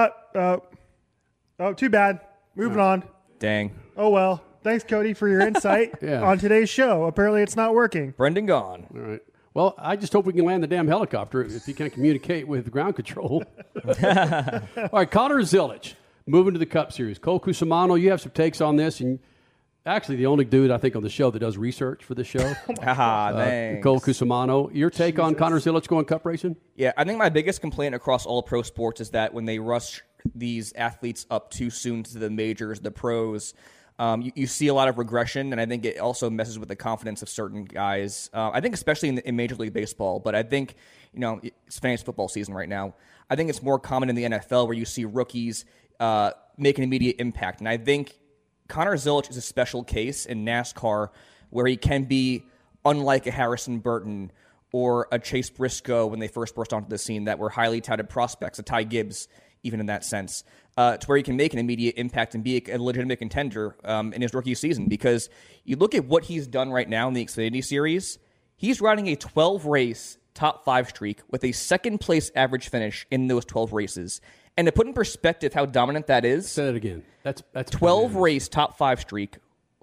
Too bad. Moving on. Dang. Oh, well. Thanks, Cody, for your insight on today's show. Apparently, it's not working. Brendan Gaughan. All right. Well, I just hope we can land the damn helicopter if you can't communicate with ground control. All right, Connor Zilich. moving to the Cup Series. Cole Cusimano, you have some takes on this, and actually the only dude I think on the show that does research for this show. Thanks. Cole Cusimano. Your take on Connor Zilisch going Cup racing? Yeah, I think my biggest complaint across all pro sports is that when they rush these athletes up too soon to the majors, the pros, you see a lot of regression, and I think it also messes with the confidence of certain guys. I think especially in Major League Baseball, but I think, it's fantasy football season right now. I think it's more common in the NFL where you see rookies make an immediate impact. And I think Connor Zilisch is a special case in NASCAR where he can be unlike a Harrison Burton or a Chase Briscoe when they first burst onto the scene that were highly touted prospects, a Ty Gibbs, even in that sense, to where he can make an immediate impact and be a legitimate contender in his rookie season. Because you look at what he's done right now in the Xfinity Series, he's riding a 12-race top 5 streak with a second-place average finish in those 12 races. And to put in perspective how dominant that is... Say that again. That's 12-race top 5 streak,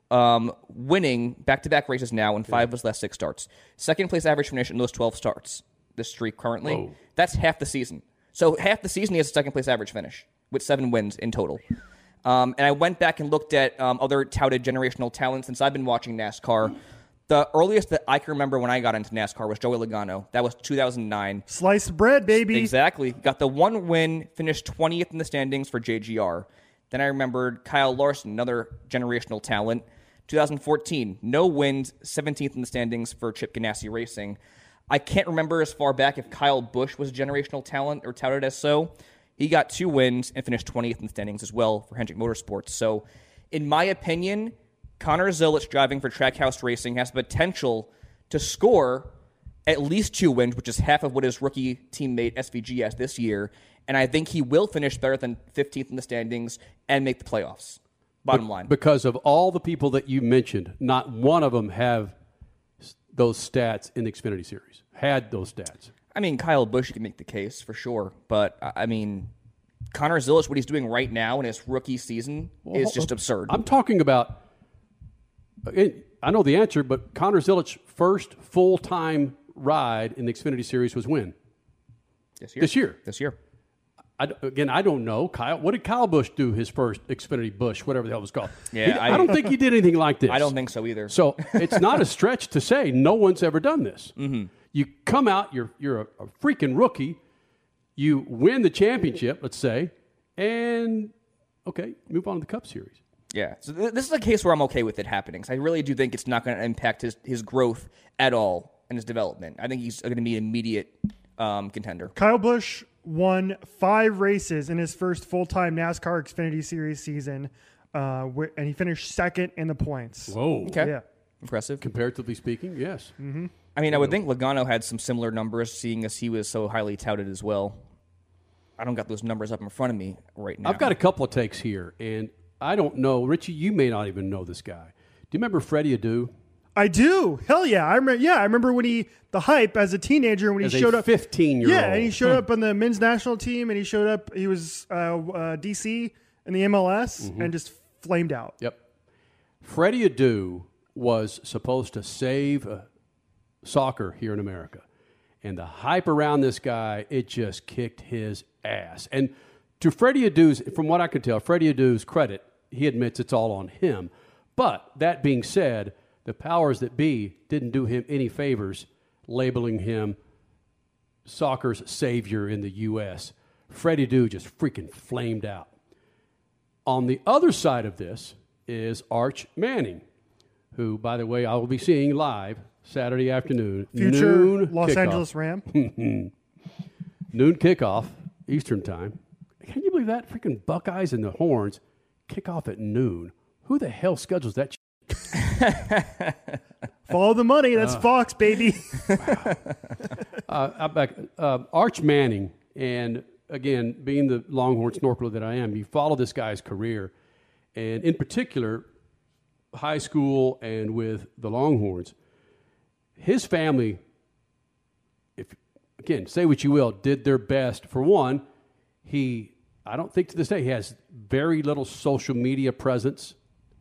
winning back-to-back races now in 5 of his last 6 starts. Second-place average finish in those 12 starts, this streak currently. Whoa. That's half the season. So half the season he has a second-place average finish with 7 wins in total. And I went back and looked at other touted generational talent since I've been watching NASCAR. The earliest that I can remember when I got into NASCAR was Joey Logano. That was 2009. Sliced bread, baby. Exactly. Got the 1 win, finished 20th in the standings for JGR. Then I remembered Kyle Larson, another generational talent. 2014, no wins, 17th in the standings for Chip Ganassi Racing. I can't remember as far back if Kyle Busch was a generational talent or touted as so. He got 2 wins and finished 20th in the standings as well for Hendrick Motorsports. So, in my opinion, Connor Zilisch driving for Trackhouse Racing has the potential to score at least 2 wins, which is half of what his rookie teammate SVG has this year. And I think he will finish better than 15th in the standings and make the playoffs. Bottom line. Because of all the people that you mentioned, not one of them have those stats in the Xfinity Series. Had those stats. I mean, Kyle Busch, you can make the case for sure. But, I mean, Connor Zilisch, what he's doing right now in his rookie season is just absurd. I'm talking about... I know the answer, but Connor Zilich's first full-time ride in the Xfinity Series was when? This year. I don't know. Kyle, what did Kyle Busch do his first Xfinity Busch, whatever the hell it was called? Yeah, I don't think he did anything like this. I don't think so either. So it's not a stretch to say no one's ever done this. Mm-hmm. You come out, you're a freaking rookie, you win the championship, let's say, and, okay, move on to the Cup Series. Yeah, so this is a case where I'm okay with it happening. So I really do think it's not going to impact his growth at all and his development. I think he's going to be an immediate contender. Kyle Busch won 5 races in his first full-time NASCAR Xfinity Series season, and he finished second in the points. Whoa. Okay. Yeah. Impressive. Comparatively speaking, yes. Mm-hmm. I mean, I would think Logano had some similar numbers, seeing as he was so highly touted as well. I don't got those numbers up in front of me right now. I've got a couple of takes here, and I don't know. Richie, you may not even know this guy. Do you remember Freddie Adu? I do. Hell yeah. I remember when the hype as a teenager when he showed up. 15-year-old. Yeah, and he showed up on the men's national team, and he was DC in the MLS and just flamed out. Yep. Freddie Adu was supposed to save soccer here in America. And the hype around this guy, it just kicked his ass. And to Freddie Adu's, from what I can tell, Freddie Adu's credit, he admits it's all on him. But that being said, the powers that be didn't do him any favors labeling him soccer's savior in the U.S. Freddie Adu just freaking flamed out. On the other side of this is Arch Manning, who, by the way, I will be seeing live Saturday afternoon. Future noon Los kickoff. Angeles Ram. Noon kickoff, Eastern time. Can you believe that? Freaking Buckeyes and the Horns kick off at noon. Who the hell schedules that? Follow the money. That's Fox, baby. Arch Manning, and again, being the Longhorn snorkeler that I am, you follow this guy's career, and in particular, high school and with the Longhorns. His family, again, say what you will, did their best. For one, I don't think to this day, he has very little social media presence.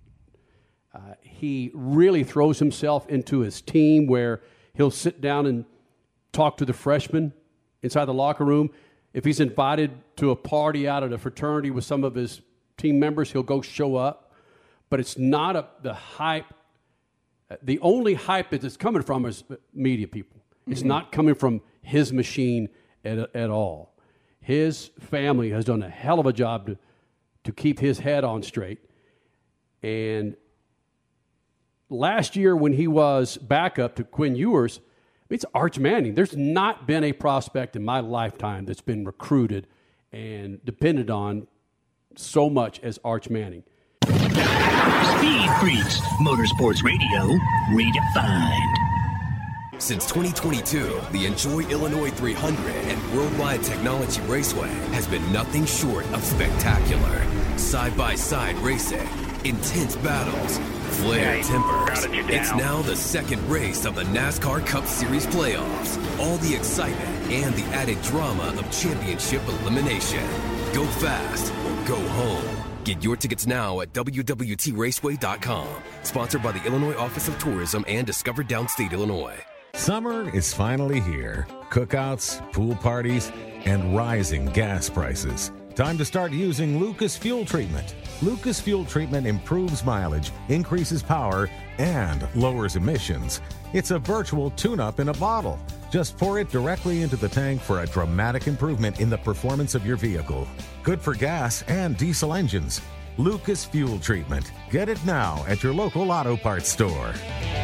He really throws himself into his team where he'll sit down and talk to the freshmen inside the locker room. If he's invited to a party out at a fraternity with some of his team members, he'll go show up, but it's not the hype. The only hype that it's coming from is media people. It's not coming from his machine at all. His family has done a hell of a job to keep his head on straight. And last year when he was backup to Quinn Ewers, it's Arch Manning. There's not been a prospect in my lifetime that's been recruited and depended on so much as Arch Manning. Speed Freaks, Motorsports Radio, redefined. Since 2022, the Enjoy Illinois 300 and Worldwide Technology Raceway has been nothing short of spectacular. Side-by-side racing, intense battles, flared tempers. It's now the second race of the NASCAR Cup Series playoffs. All the excitement and the added drama of championship elimination. Go fast or go home. Get your tickets now at WWTRaceway.com. Sponsored by the Illinois Office of Tourism and Discover Downstate Illinois. Summer is finally here. Cookouts, pool parties, and rising gas prices. Time to start using Lucas Fuel Treatment. Lucas Fuel Treatment improves mileage, increases power, and lowers emissions. It's a virtual tune-up in a bottle. Just pour it directly into the tank for a dramatic improvement in the performance of your vehicle. Good for gas and diesel engines. Lucas Fuel Treatment. Get it now at your local auto parts store.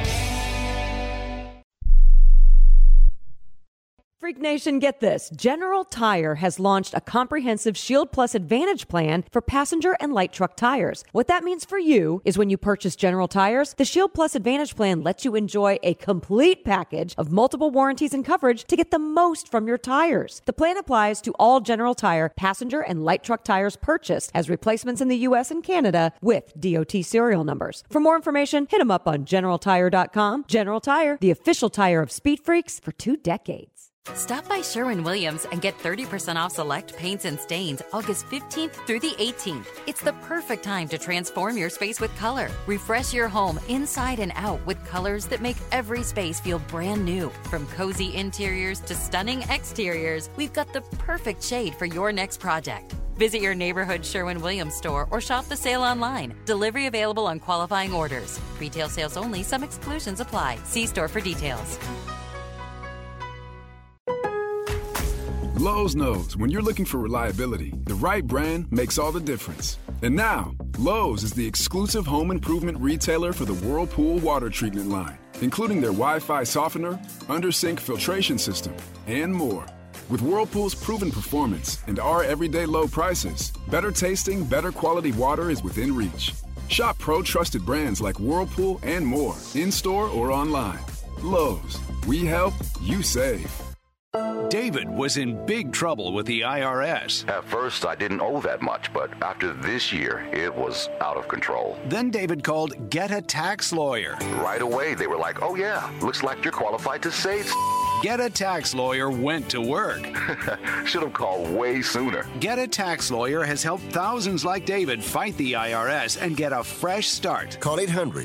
Freak Nation, get this. General Tire has launched a comprehensive Shield Plus Advantage plan for passenger and light truck tires. What that means for you is when you purchase General Tires, the Shield Plus Advantage plan lets you enjoy a complete package of multiple warranties and coverage to get the most from your tires. The plan applies to all General Tire passenger and light truck tires purchased as replacements in the U.S. and Canada with DOT serial numbers. For more information, hit them up on GeneralTire.com. General Tire, the official tire of Speed Freaks for 2 decades. Stop by Sherwin-Williams and get 30% off select paints and stains August 15th through the 18th. It's the perfect time to transform your space with color. Refresh your home inside and out with colors that make every space feel brand new. From cozy interiors to stunning exteriors, we've got the perfect shade for your next project. Visit your neighborhood Sherwin-Williams store or shop the sale online. Delivery available on qualifying orders. Retail sales only. Some exclusions apply. See store for details. Lowe's knows when you're looking for reliability, the right brand makes all the difference. And now, Lowe's is the exclusive home improvement retailer for the Whirlpool water treatment line, including their Wi-Fi softener, under-sink filtration system, and more. With Whirlpool's proven performance and our everyday low prices, better tasting, better quality water is within reach. Shop pro-trusted brands like Whirlpool and more, in-store or online. Lowe's, we help, you save. David was in big trouble with the IRS. At first, I didn't owe that much, but after this year, it was out of control. Then David called Get a Tax Lawyer. Right away, they were like, oh yeah, looks like you're qualified to save. Get a Tax Lawyer went to work. Should have called way sooner. Get a Tax Lawyer has helped thousands like David fight the IRS and get a fresh start. Call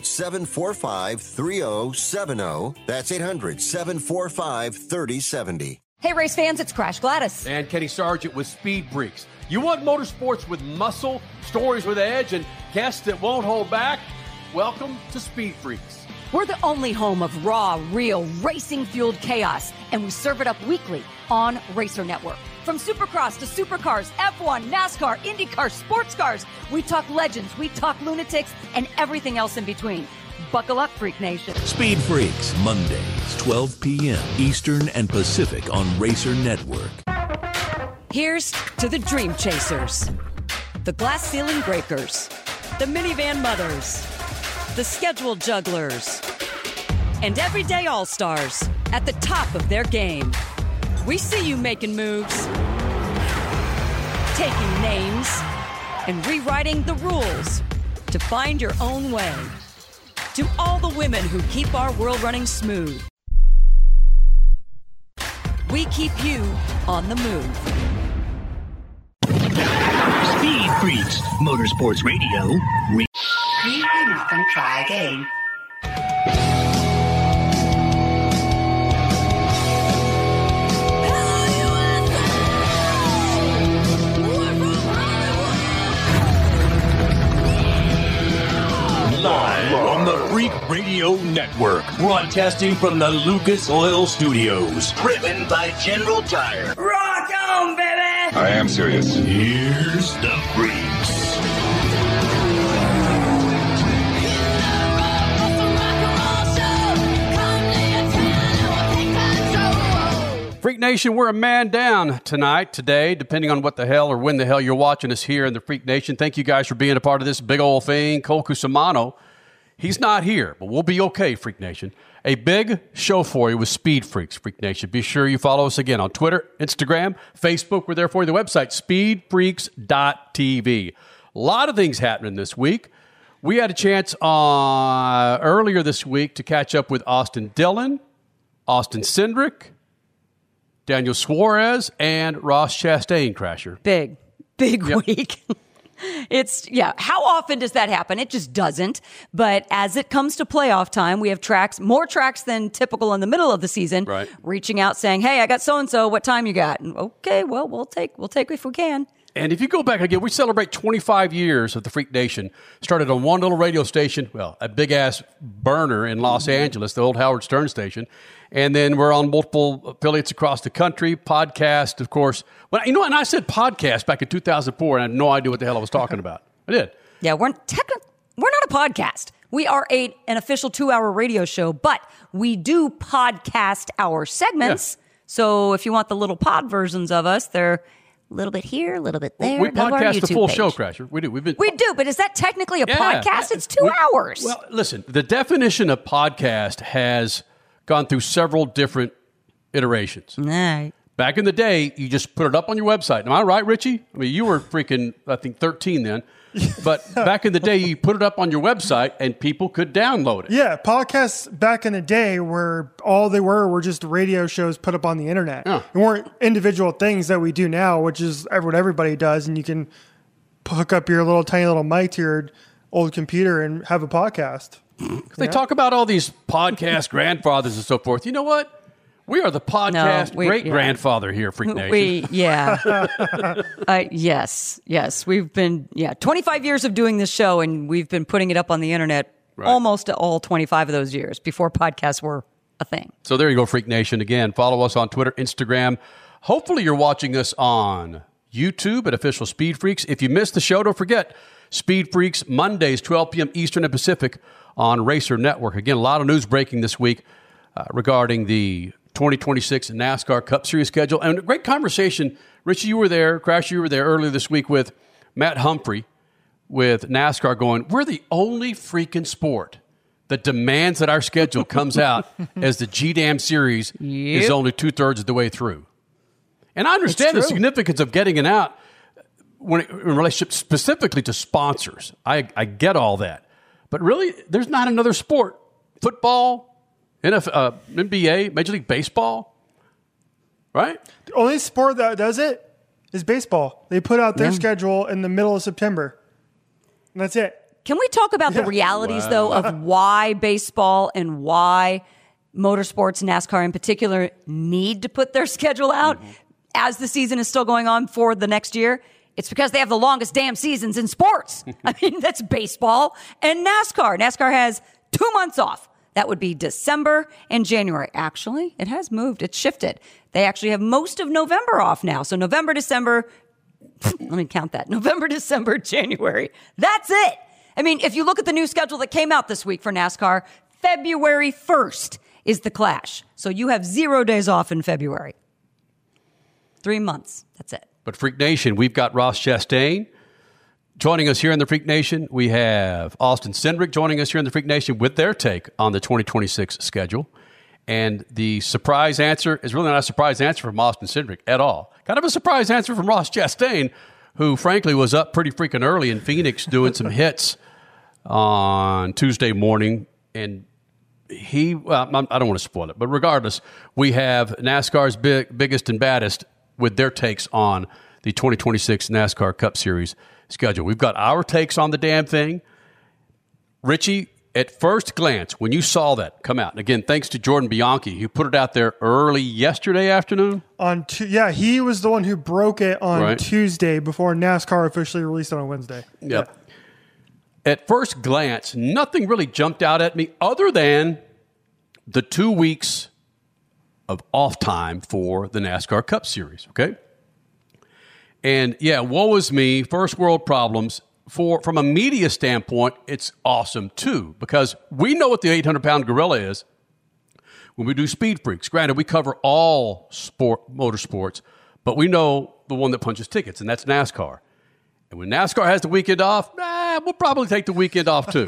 800-745-3070. That's 800-745-3070. Hey, race fans, it's Crash Gladys. And Kenny Sargent with Speed Freaks. You want motorsports with muscle, stories with edge, and guests that won't hold back? Welcome to Speed Freaks. We're the only home of raw, real, racing-fueled chaos, and we serve it up weekly on Racer Network. From Supercross to Supercars, F1, NASCAR, IndyCar, sports cars, we talk legends, we talk lunatics, and everything else in between. Buckle up, Freak Nation. Speed Freaks, Mondays, 12 p.m. Eastern and Pacific on Racer Network. Here's to the Dream Chasers, the Glass Ceiling Breakers, the Minivan Mothers, the Schedule Jugglers, and Everyday All-Stars at the top of their game. We see you making moves, taking names, and rewriting the rules to find your own way. To all the women who keep our world running smooth, we keep you on the move. Speed Freaks, Motorsports Radio. You can often try again. Freak Radio Network, broadcasting from the Lucas Oil Studios. Driven by General Tire. Rock on, baby! I am serious. Here's the Freaks. Freak Nation, we're a man down today, depending on what the hell or when the hell you're watching us here in the Freak Nation. Thank you guys for being a part of this big old thing. Cole Cusimano, he's not here, but we'll be okay, Freak Nation. A big show for you with Speed Freaks, Freak Nation. Be sure you follow us again on Twitter, Instagram, Facebook. We're there for you. The website, speedfreaks.tv. A lot of things happening this week. We had a chance earlier this week to catch up with Austin Dillon, Austin Cindric, Daniel Suarez, and Ross Chastain, Crasher. Big week. How often does that happen? It just doesn't. But as it comes to playoff time, we have more tracks than typical in the middle of the season, right, reaching out saying, hey, I got so-and-so, what time you got? And, okay, well, we'll take if we can. And if you go back again, we celebrate 25 years of the Freak Nation. Started on one little radio station, a big-ass burner in Los Angeles, the old Howard Stern station. And then we're on multiple affiliates across the country, podcast, of course. And I said podcast back in 2004, and I had no idea what the hell I was talking about. I did. Yeah, we're not a podcast. We are an official 2-hour radio show, but we do podcast our segments. Yeah. So if you want the little pod versions of us, they're a little bit here, a little bit there. We podcast the full show, Crasher. We do. We do, but is that technically a podcast? It's 2 hours. Well, listen, the definition of podcast has gone through several different iterations. Right. Back in the day, you just put it up on your website. Am I right, Richie? I mean, you were freaking, I think, 13 then. But back in the day, you put it up on your website and people could download it. Yeah, podcasts back in the day all they were just radio shows put up on the internet. Yeah. They weren't individual things that we do now, which is what everybody does. And you can hook up your tiny little mic to your old computer and have a podcast. They talk about all these podcast grandfathers and so forth. You know what? We are the podcast great-grandfather here, Freak Nation. Yes. We've been, 25 years of doing this show, and we've been putting it up on the internet almost all 25 of those years before podcasts were a thing. So there you go, Freak Nation. Again, follow us on Twitter, Instagram. Hopefully you're watching us on YouTube at Official Speed Freaks. If you missed the show, don't forget, Speed Freaks, Mondays, 12 p.m. Eastern and Pacific on Racer Network. Again, a lot of news breaking this week regarding the 2026 NASCAR Cup Series schedule. And a great conversation. Richie, you were there. Crash, you were there earlier this week with Matt Humphrey with NASCAR going, we're the only freaking sport that demands that our schedule comes out as the GDAM Series is only 2/3 of the way through. And I understand the significance of getting it out in relationship specifically to sponsors. I get all that. But really, there's not another sport. Football, NBA, Major League Baseball, right? The only sport that does it is baseball. They put out their schedule in the middle of September. And that's it. Can we talk about the realities, though, of why baseball and why motorsports, NASCAR in particular, need to put their schedule out as the season is still going on for the next year? It's because they have the longest damn seasons in sports. I mean, that's baseball and NASCAR. NASCAR has 2 months off. That would be December and January. Actually, it has moved. It's shifted. They actually have most of November off now. So November, December, let me count that. November, December, January. That's it. I mean, if you look at the new schedule that came out this week for NASCAR, February 1st is the Clash. So you have 0 days off in February. 3 months. That's it. But Freak Nation, we've got Ross Chastain joining us here in the Freak Nation. We have Austin Cindric joining us here in the Freak Nation with their take on the 2026 schedule. And the surprise answer is really not a surprise answer from Austin Cindric at all. Kind of a surprise answer from Ross Chastain, who frankly was up pretty freaking early in Phoenix doing some hits on Tuesday morning. And I don't want to spoil it, but regardless, we have NASCAR's biggest and baddest with their takes on the 2026 NASCAR Cup Series schedule. We've got our takes on the damn thing. Richie, at first glance, when you saw that come out, and again, thanks to Jordan Bianchi, who put it out there early yesterday afternoon. He was the one who broke it on Tuesday before NASCAR officially released it on Wednesday. Yep. at first glance, nothing really jumped out at me other than the 2 weeks of off time for the NASCAR Cup Series, okay? And, yeah, woe is me, first world problems. From a media standpoint, it's awesome, too, because we know what the 800-pound gorilla is when we do Speed Freaks. Granted, we cover all motorsports, but we know the one that punches tickets, and that's NASCAR. And when NASCAR has the weekend off, we'll probably take the weekend off, too.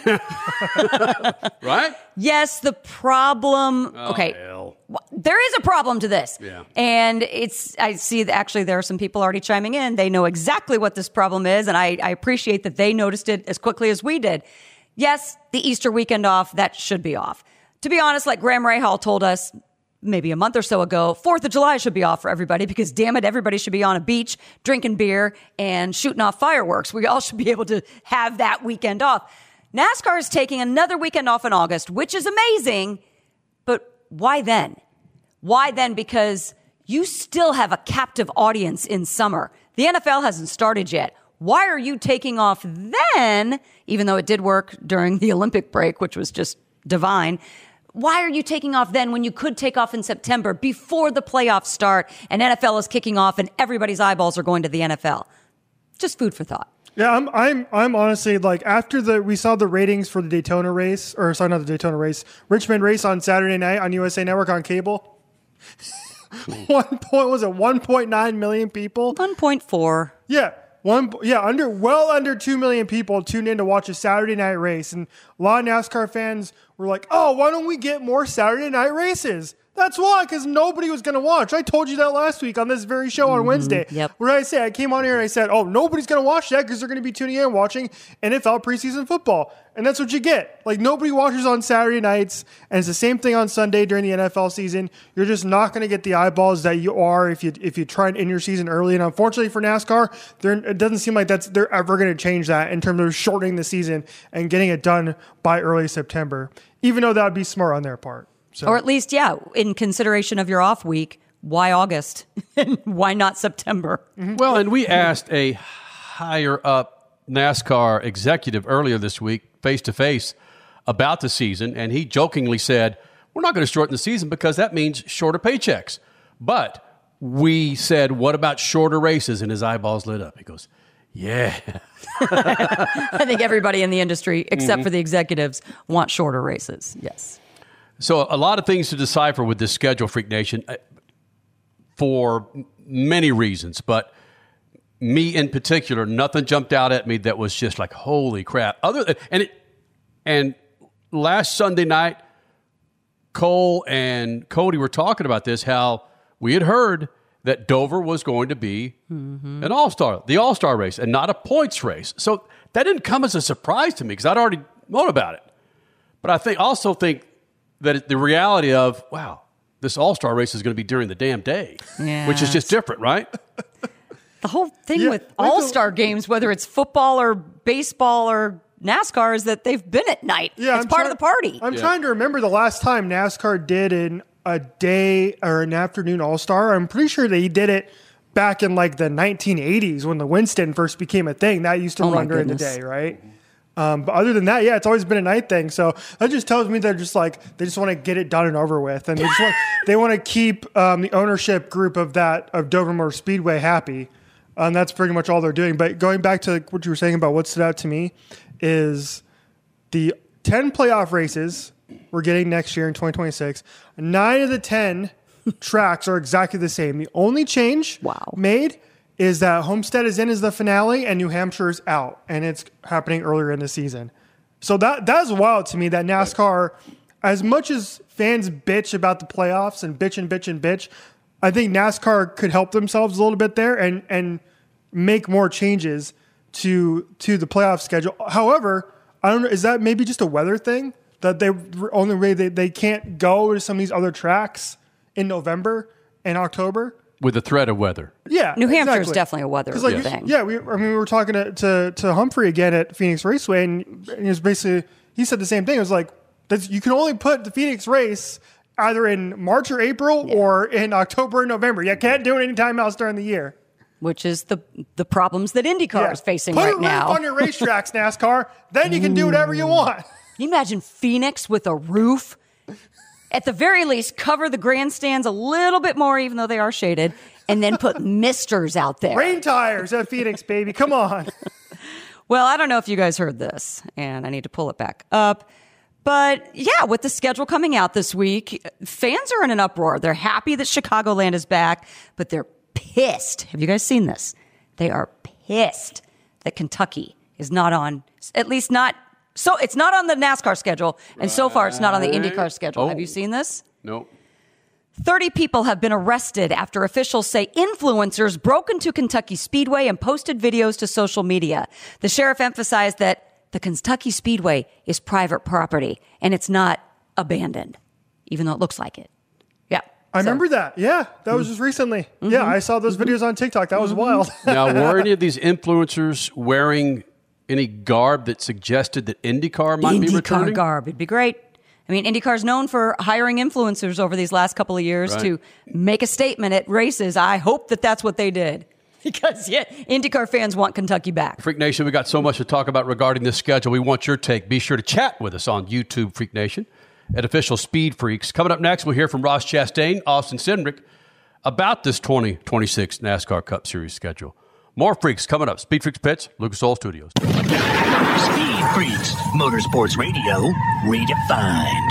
Right? Yes, the problem... okay. There is a problem to this. Yeah. And I see that actually there are some people already chiming in. They know exactly what this problem is, and I appreciate that they noticed it as quickly as we did. Yes, the Easter weekend off, that should be off. To be honest, like Graham Rahal told us maybe a month or so ago, 4th of July should be off for everybody because, damn it, everybody should be on a beach drinking beer and shooting off fireworks. We all should be able to have that weekend off. NASCAR is taking another weekend off in August, which is amazing, but why then? Why then? Because you still have a captive audience in summer. The NFL hasn't started yet. Why are you taking off then, even though it did work during the Olympic break, which was just divine? Why are you taking off then when you could take off in September before the playoffs start and NFL is kicking off and everybody's eyeballs are going to the NFL? Just food for thought. Yeah, I'm honestly like after we saw the ratings for the Daytona race, or sorry, not the Daytona race, Richmond race on Saturday night on USA Network on cable. 1.9 million people? 1.4. Yeah. Under 2 million people tuned in to watch a Saturday night race. And a lot of NASCAR fans were like, oh, why don't we get more Saturday night races? That's why, because nobody was going to watch. I told you that last week on this very show on Wednesday. Yep. Where I came on here and I said, oh, nobody's going to watch that because they're going to be tuning in and watching NFL preseason football. And that's what you get. Like, nobody watches on Saturday nights, and it's the same thing on Sunday during the NFL season. You're just not going to get the eyeballs that you are if you try and end your season early. And unfortunately for NASCAR, it doesn't seem like they're ever going to change that in terms of shortening the season and getting it done by early September, even though that would be smart on their part. So. Or at least, in consideration of your off week, why August? Why not September? Mm-hmm. Well, and we asked a higher up NASCAR executive earlier this week, face-to-face, about the season, and he jokingly said, we're not going to shorten the season because that means shorter paychecks. But we said, what about shorter races? And his eyeballs lit up. He goes, yeah. I think everybody in the industry, except for the executives, want shorter races. Yes. So a lot of things to decipher with this schedule, Freak Nation, for many reasons. But me in particular, nothing jumped out at me that was just like, holy crap. And last Sunday night, Cole and Cody were talking about this, how we had heard that Dover was going to be an all-star, the all-star race, and not a points race. So that didn't come as a surprise to me because I'd already known about it. But I also think that the reality of, wow, this all-star race is going to be during the damn day, which is just different, right? The whole thing with all-star games, whether it's football or baseball or NASCAR, is that they've been at night. Yeah, it's part of the party. I'm trying to remember the last time NASCAR did a day or an afternoon all-star. I'm pretty sure they did it back in like the 1980s when the Winston first became a thing. That used to run during the day, right? But other than that, it's always been a night thing. So that just tells me they're just like, they just want to get it done and over with. And they want to keep the ownership group of Dover Motor Speedway happy. That's pretty much all they're doing. But going back to what you were saying about what stood out to me is the 10 playoff races we're getting next year in 2026. 9 of the 10 tracks are exactly the same. The only change made is that Homestead is in as the finale and New Hampshire is out, and it's happening earlier in the season. So that's wild to me that NASCAR, as much as fans bitch about the playoffs and bitch, I think NASCAR could help themselves a little bit there and make more changes to the playoff schedule. However, I don't know, is that maybe just a weather thing? That only way they can't go to some of these other tracks in November and October? With the threat of weather. Yeah, New Hampshire is definitely a weather thing. Yeah, we were talking to Humphrey again at Phoenix Raceway, and he was basically, he said the same thing. It was like, you can only put the Phoenix race either in March or April or in October or November. You can't do it anytime else during the year. which is the problems that IndyCar is facing Put right a now. roof on your racetracks, NASCAR. Then you can do whatever you want. Can you imagine Phoenix with a roof? At the very least, cover the grandstands a little bit more, even though they are shaded, and then put misters out there. Rain tires at Phoenix, baby. Come on. Well, I don't know if you guys heard this, and I need to pull it back up. But yeah, with the schedule coming out this week, fans are in an uproar. They're happy that Chicagoland is back, but they're pissed. Have you guys seen this? They are pissed that Kentucky is not on, at least not, so it's not on the NASCAR schedule, and so far it's not on the IndyCar schedule. Oh. Have you seen this? Nope. 30 people have been arrested after officials say influencers broke into Kentucky Speedway and posted videos to social media. The sheriff emphasized that the Kentucky Speedway is private property and it's not abandoned, even though it looks like it. Yeah. I remember that. Yeah. That was just recently. Yeah. I saw those videos on TikTok. That was wild. Now, were any of these influencers wearing any garb that suggested that IndyCar might be returning? IndyCar garb. It'd be great. I mean, IndyCar's known for hiring influencers over these last couple of years to make a statement at races. I hope that that's what they did. Because, yeah, IndyCar fans want Kentucky back. Freak Nation, we got so much to talk about regarding this schedule. We want your take. Be sure to chat with us on YouTube, Freak Nation, at Official Speed Freaks. Coming up next, we'll hear from Ross Chastain, Austin Cindric, about this 2026 NASCAR Cup Series schedule. More Freaks coming up. Speed Freaks Pits, Lucas Oil Studios. Speed Freaks, Motorsports Radio, redefined.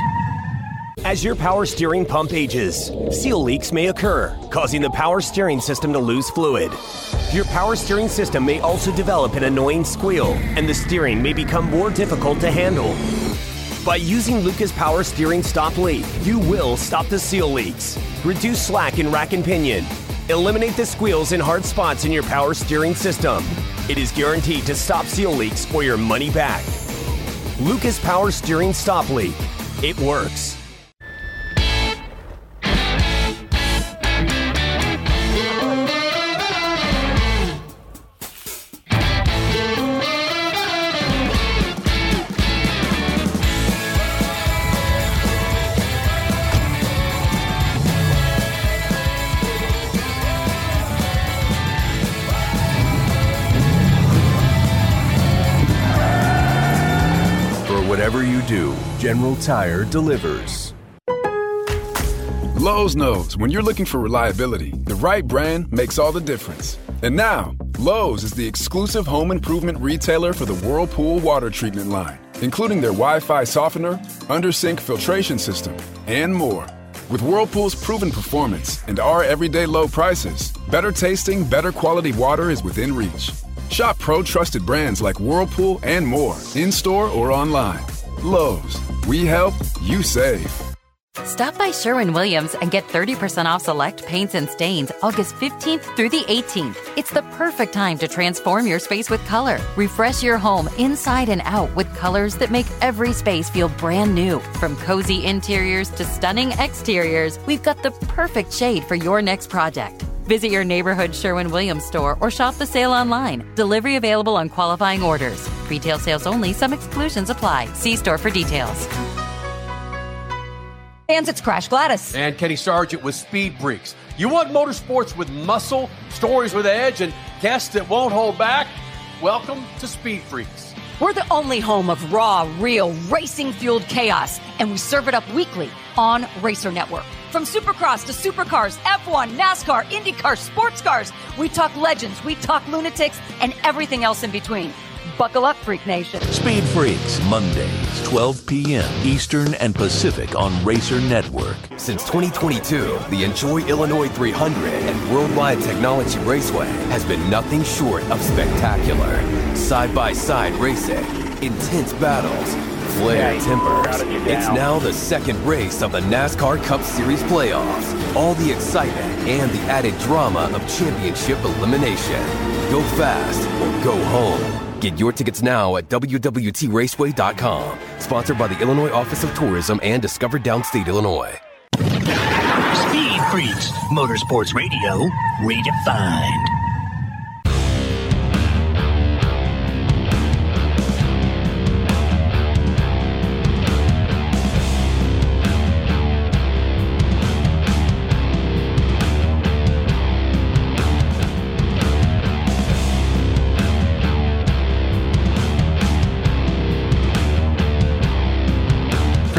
As your power steering pump ages, seal leaks may occur, causing the power steering system to lose fluid. Your power steering system may also develop an annoying squeal, and the steering may become more difficult to handle. By using Lucas Power Steering Stop Leak, you will stop the seal leaks, reduce slack in rack and pinion, eliminate the squeals and hard spots in your power steering system. It is guaranteed to stop seal leaks or your money back. Lucas Power Steering Stop Leak. It works. Whatever you do, General Tire delivers. Lowe's knows when you're looking for reliability, the right brand makes all the difference. And now, Lowe's is the exclusive home improvement retailer for the Whirlpool water treatment line, including their Wi-Fi softener, under-sink filtration system, and more. With Whirlpool's proven performance and our everyday low prices, better tasting, better quality water is within reach. Shop pro-trusted brands like Whirlpool and more, in-store or online. Lowe's, we help, you save. Stop by Sherwin-Williams and get 30% off select paints and stains August 15th through the 18th. It's the perfect time to transform your space with color. Refresh your home inside and out with colors that make every space feel brand new. From cozy interiors to stunning exteriors, we've got the perfect shade for your next project. Visit your neighborhood Sherwin-Williams store or shop the sale online. Delivery available on qualifying orders. Retail sales only. Some exclusions apply. See store for details. And it's Crash Gladys. And Kenny Sargent with Speed Freaks. You want motorsports with muscle, stories with edge, and guests that won't hold back? Welcome to Speed Freaks. We're the only home of raw, real, racing-fueled chaos, and we serve it up weekly on Racer Network. From Supercross to Supercars, F1, NASCAR, IndyCar, sports cars, we talk legends, we talk lunatics, and everything else in between. Buckle up, Freak Nation. Speed Freaks, Mondays, 12 p.m. Eastern and Pacific on Racer Network. Since 2022, the Enjoy Illinois 300 and Worldwide Technology Raceway has been nothing short of spectacular. Side-by-side racing, intense battles, flared tempers. It's now the second race of the NASCAR Cup Series playoffs. All the excitement and the added drama of championship elimination. Go fast or go home. Get your tickets now at www.raceway.com. Sponsored by the Illinois Office of Tourism and Discover Downstate, Illinois. Speed Freaks, Motorsports Radio, redefined.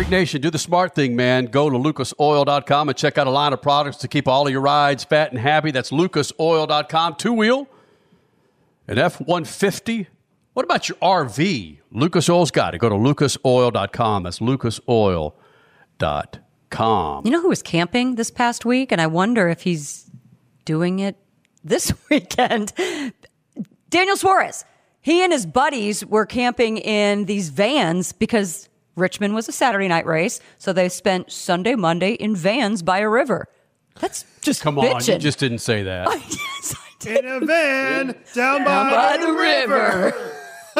Freak Nation, do the smart thing, man. Go to lucasoil.com and check out a line of products to keep all of your rides fat and happy. That's lucasoil.com. Two-wheel, an F-150. What about your RV? Lucas Oil's got it. Go to lucasoil.com. That's lucasoil.com. You know who was camping this past week? And I wonder if he's doing it this weekend. Daniel Suarez. He and his buddies were camping in these vans because Richmond was a Saturday night race. So they spent Sunday, Monday in vans by a river. That's just Come on, you just didn't say that. Yes, I did. In a van down by the river.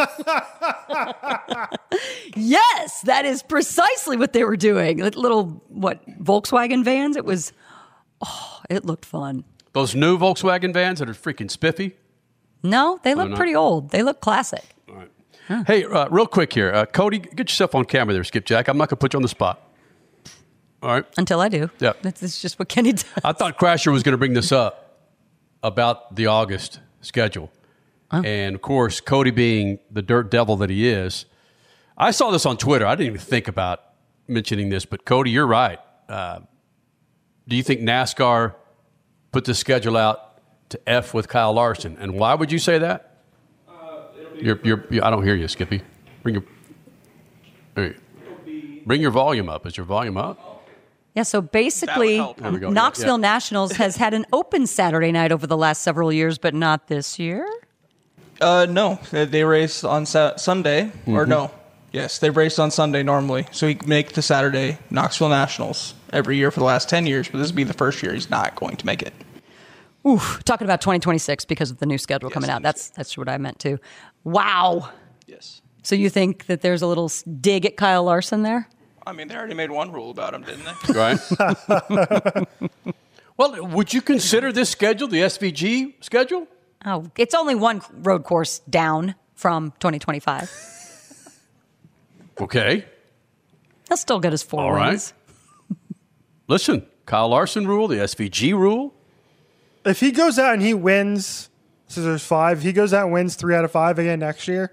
Yes, that is precisely what they were doing. Little, Volkswagen vans? It looked fun. Those new Volkswagen vans that are freaking spiffy? No, they look pretty old. They look classic. All right. Huh. Hey, real quick here. Cody, get yourself on camera there, Skipjack. I'm not going to put you on the spot. All right. Until I do. Yeah. That's just what Kenny does. I thought Crasher was going to bring this up about the August schedule. Oh. And, of course, Cody being the dirt devil that he is, I saw this on Twitter. I didn't even think about mentioning this, but, Cody, you're right. Do you think NASCAR put the schedule out to F with Kyle Larson? And why would you say that? I don't hear you, Skippy. Bring your volume up. Is your volume up? Yeah, so basically, Knoxville Nationals has had an open Saturday night over the last several years, but not this year. No, they race on Sunday, or no. Yes, they raced on Sunday normally, so he can make the Saturday Knoxville Nationals every year for the last 10 years, but this will be the first year he's not going to make it. Oof, talking about 2026 because of the new schedule coming out. That's what I meant to. Wow. Yes. So you think that there's a little dig at Kyle Larson there? I mean, they already made one rule about him, didn't they? Right. Well, would you consider this schedule the SVG schedule? Oh, it's only one road course down from 2025. Okay. He'll still get his 4 All wins. Right. Listen, Kyle Larson rule, the SVG rule. If he goes out and he wins, so there's 5. If he goes out and wins 3 out of 5 again next year,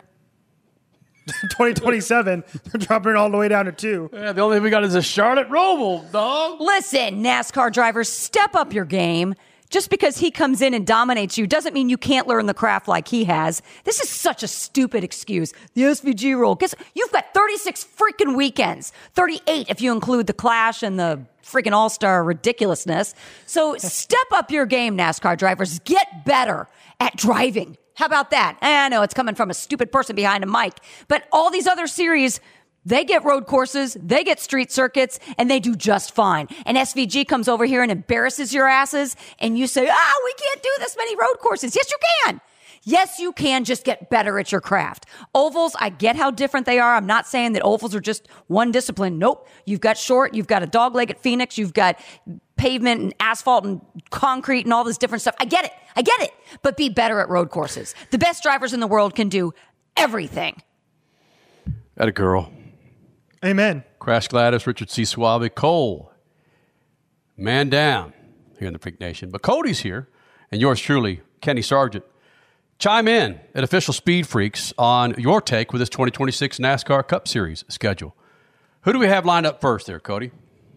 2027, they're dropping it all the way down to 2. Yeah, the only thing we got is a Charlotte Roval, dog. Listen, NASCAR drivers, step up your game. Just because he comes in and dominates you doesn't mean you can't learn the craft like he has. This is such a stupid excuse. The SVG rule. Guess you've got 36 freaking weekends. 38 if you include the Clash and the freaking All-Star ridiculousness. So step up your game, NASCAR drivers. Get better at driving. How about that? I know it's coming from a stupid person behind a mic, but all these other series, they get road courses, they get street circuits, and they do just fine. And SVG comes over here and embarrasses your asses, and you say, we can't do this many road courses. Yes, you can. Yes, you can. Just get better at your craft. Ovals, I get how different they are. I'm not saying that ovals are just one discipline. Nope. You've got short, you've got a dogleg at Phoenix, you've got pavement and asphalt and concrete and all this different stuff. I get it. But be better at road courses. The best drivers in the world can do everything. That a girl. Amen. Crash Gladys, Richard C. Suave, Cole. Man down here in the Freak Nation. But Cody's here, and yours truly, Kenny Sargent. Chime in at Official Speed Freaks on your take with this 2026 NASCAR Cup Series schedule. Who do we have lined up first there, Cody?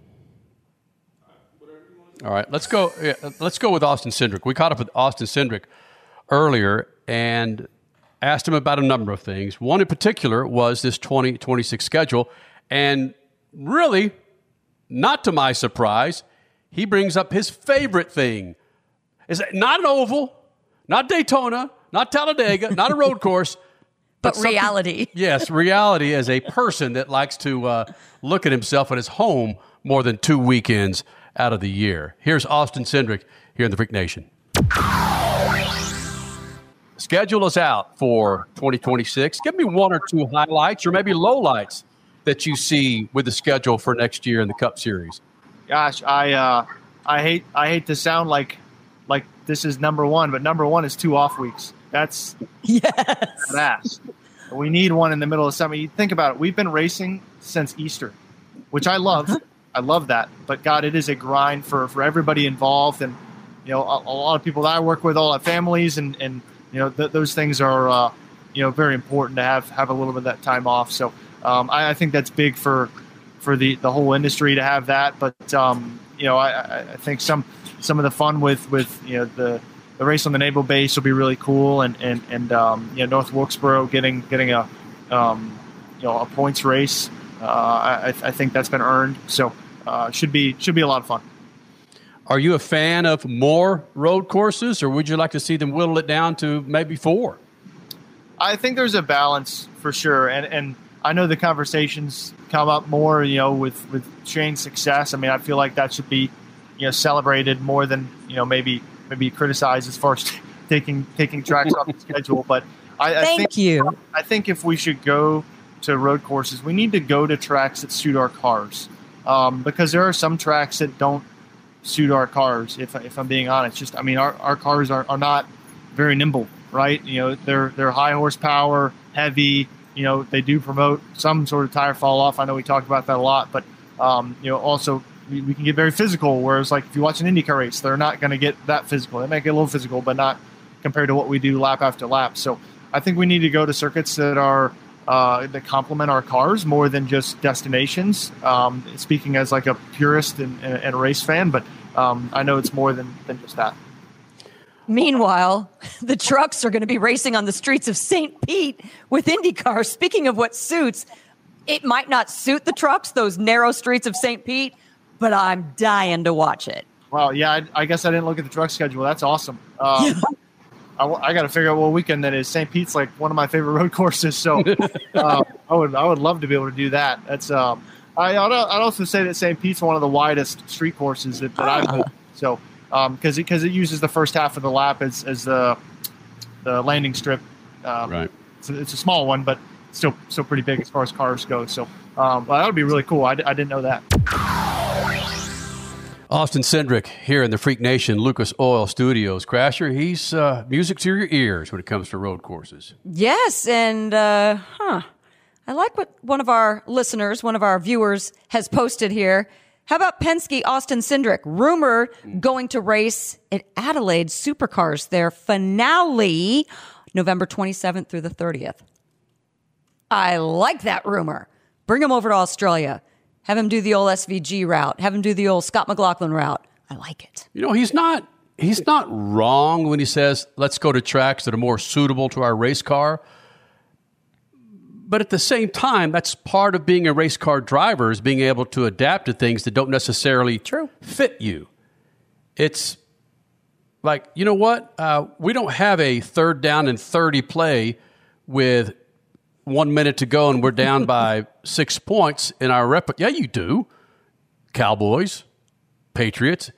All right, let's go with Austin Cindric. We caught up with Austin Cindric earlier and asked him about a number of things. One in particular was this 2026 schedule. And really, not to my surprise, he brings up his favorite thing. Is it not an oval, not Daytona, not Talladega, not a road course. But reality. Yes, reality as a person that likes to look at himself at his home more than 2 weekends out of the year. Here's Austin Cindric here in the Freak Nation. Schedule is out for 2026. Give me 1 or 2 highlights or maybe lowlights that you see with the schedule for next year in the Cup Series. Gosh, I hate to sound like this is number one, but number one is 2 off weeks. That's yes. We need one in the middle of summer. You think about it. We've been racing since Easter, which I love. I love that. But God, it is a grind for everybody involved, and a lot of people that I work with all have families, and those things are very important to have a little bit of that time off. So I think that's big for for the whole industry to have that. But I think some of the fun with the race on the naval base will be really cool, and North Wilkesboro getting a points race. I think that's been earned, so should be a lot of fun. Are you a fan of more road courses, or would you like to see them whittle it down to maybe 4? I think there's a balance for sure, and I know the conversations come up more, with Shane's success. I mean, I feel like that should be, celebrated more than maybe criticized as far as taking tracks off the schedule. But I think if we should go to road courses, we need to go to tracks that suit our cars, because there are some tracks that don't suit our cars. If I'm being honest, our cars are not very nimble, right? They're high horsepower, heavy. They do promote some sort of tire fall off. I know we talk about that a lot, but also we can get very physical. Whereas, like, if you watch an IndyCar race, they're not going to get that physical. They might get a little physical, but not compared to what we do lap after lap. So I think we need to go to circuits that are that complement our cars more than just destinations. Speaking as like a purist and a race fan, but I know it's more than just that. Meanwhile, the trucks are going to be racing on the streets of St. Pete with IndyCar. Speaking of what suits, it might not suit the trucks, those narrow streets of St. Pete, but I'm dying to watch it. Well, yeah, I guess I didn't look at the truck schedule. That's awesome. I got to figure out what weekend that is. St. Pete's like one of my favorite road courses, so I would love to be able to do that. That's I'd also say that St. Pete's one of the widest street courses that I've been. So. Because it uses the first half of the lap as the landing strip. Right. It's a small one, but still pretty big as far as cars go. So that would be really cool. I didn't know that. Austin Cindric here in the Freak Nation Lucas Oil Studios. Crasher, he's music to your ears when it comes to road courses. Yes, and I like what one of our listeners, one of our viewers has posted here. How about Penske Austin Cindric? Rumored going to race at Adelaide Supercars, their finale, November 27th through the 30th. I like that rumor. Bring him over to Australia. Have him do the old SVG route. Have him do the old Scott McLaughlin route. I like it. He's not wrong when he says, let's go to tracks that are more suitable to our race car. But at the same time, that's part of being a race car driver, is being able to adapt to things that don't necessarily fit you. It's like, you know what? We don't have a 3rd down and 30 play with 1 minute to go and we're down by 6 points in our rep. Yeah, you do. Cowboys, Patriots.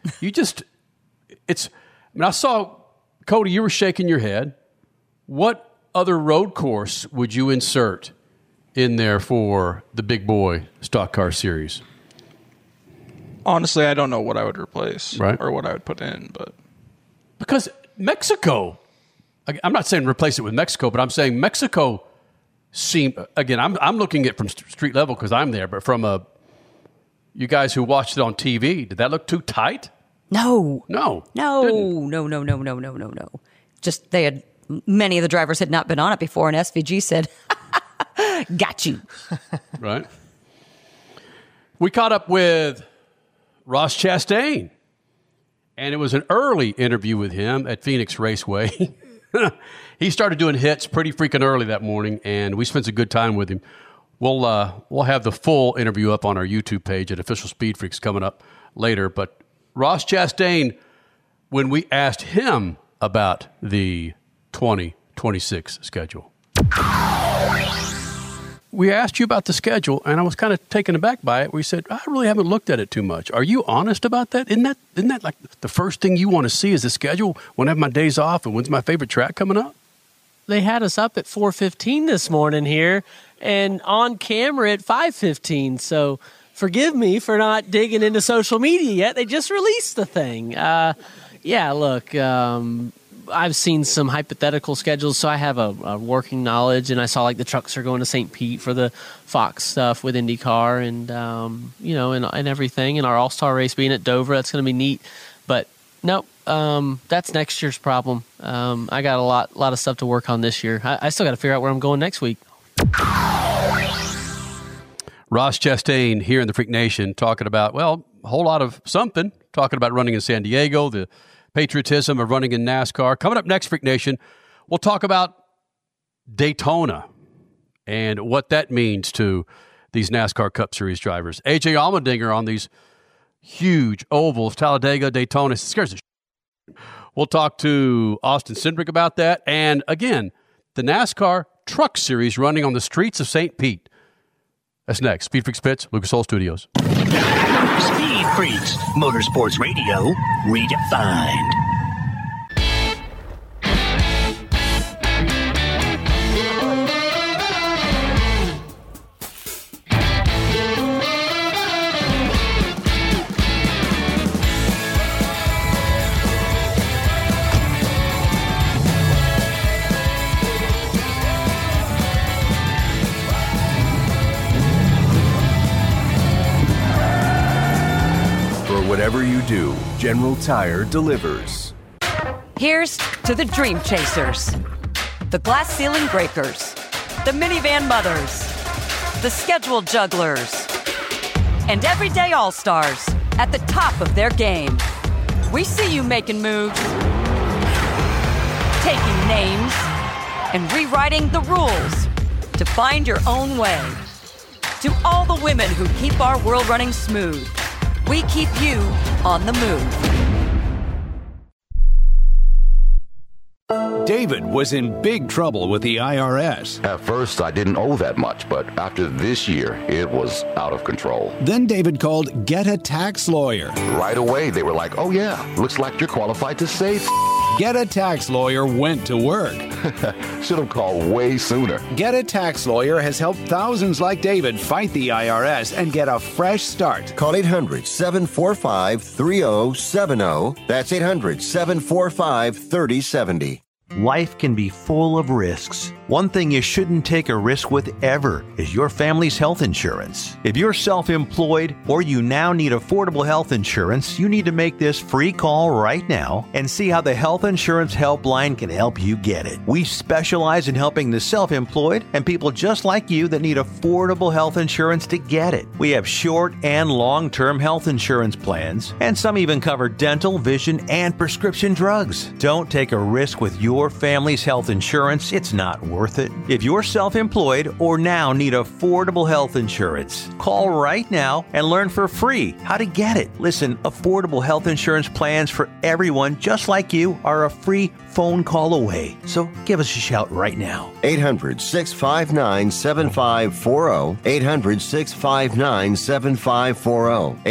I saw, Cody, you were shaking your head. What other road course would you insert in there for the big boy stock car series? Honestly, I don't know what I would replace or what I would put in, but because Mexico, I'm not saying replace it with Mexico, but I'm saying Mexico again, I'm looking at it from street level because I'm there, but from you guys who watched it on TV, did that look too tight? No. No. Just many of the drivers had not been on it before, and SVG said, got you. Right. We caught up with Ross Chastain, and it was an early interview with him at Phoenix Raceway. He started doing hits pretty freaking early that morning, and we spent a good time with him. We'll have the full interview up on our YouTube page at Official Speed Freaks coming up later. But Ross Chastain, when we asked him about the 2026 schedule. We asked you about the schedule, and I was kind of taken aback by it. We said, I really haven't looked at it too much. Are you honest about that? Isn't that like the first thing you want to see is the schedule? When I have my days off, and when's my favorite track coming up? They had us up at 4:15 this morning here, and on camera at 5:15. So forgive me for not digging into social media yet. They just released the thing. Look, I've seen some hypothetical schedules, so I have a working knowledge, and I saw like the trucks are going to St. Pete for the Fox stuff with IndyCar and, and everything, and our All-Star race being at Dover. That's going to be neat. But nope, that's next year's problem. I got a lot of stuff to work on this year. I still got to figure out where I'm going next week. Ross Chastain here in the Freak Nation talking about, well, a whole lot of something, talking about running in San Diego, the patriotism of running in NASCAR. Coming up next, Freak Nation, we'll talk about Daytona and what that means to these NASCAR Cup Series drivers. A.J. Allmendinger on these huge ovals, Talladega, Daytona. It scares the shit. We'll talk to Austin Cindric about that. And again, the NASCAR Truck Series running on the streets of St. Pete. That's next. Speed Freaks Pits, Lucas Oil Studios. Speed Freaks, Motorsports Radio, redefined. Whatever you do, General Tire delivers. Here's to the Dream Chasers, the Glass Ceiling Breakers, the Minivan Mothers, the Schedule Jugglers, and everyday All-Stars at the top of their game. We see you making moves, taking names, and rewriting the rules to find your own way. To all the women who keep our world running smooth, we keep you on the move. David was in big trouble with the IRS. At first, I didn't owe that much, but after this year, it was out of control. Then David called Get a Tax Lawyer. Right away, they were like, oh yeah, looks like you're qualified to save. Get a Tax Lawyer went to work. Should have called way sooner. Get a Tax Lawyer has helped thousands like David fight the IRS and get a fresh start. Call 800-745-3070. That's 800-745-3070. Life can be full of risks. One thing you shouldn't take a risk with ever is your family's health insurance. If you're self-employed or you now need affordable health insurance, you need to make this free call right now and see how the Health Insurance Helpline can help you get it. We specialize in helping the self-employed and people just like you that need affordable health insurance to get it. We have short and long-term health insurance plans, and some even cover dental, vision, and prescription drugs. Don't take a risk with your family's health insurance. It's not worth it. If you're self-employed or now need affordable health insurance, call right now and learn for free how to get it. Listen, affordable health insurance plans for everyone just like you are a free phone call away. So give us a shout right now. 800-659-7540. 800-659-7540.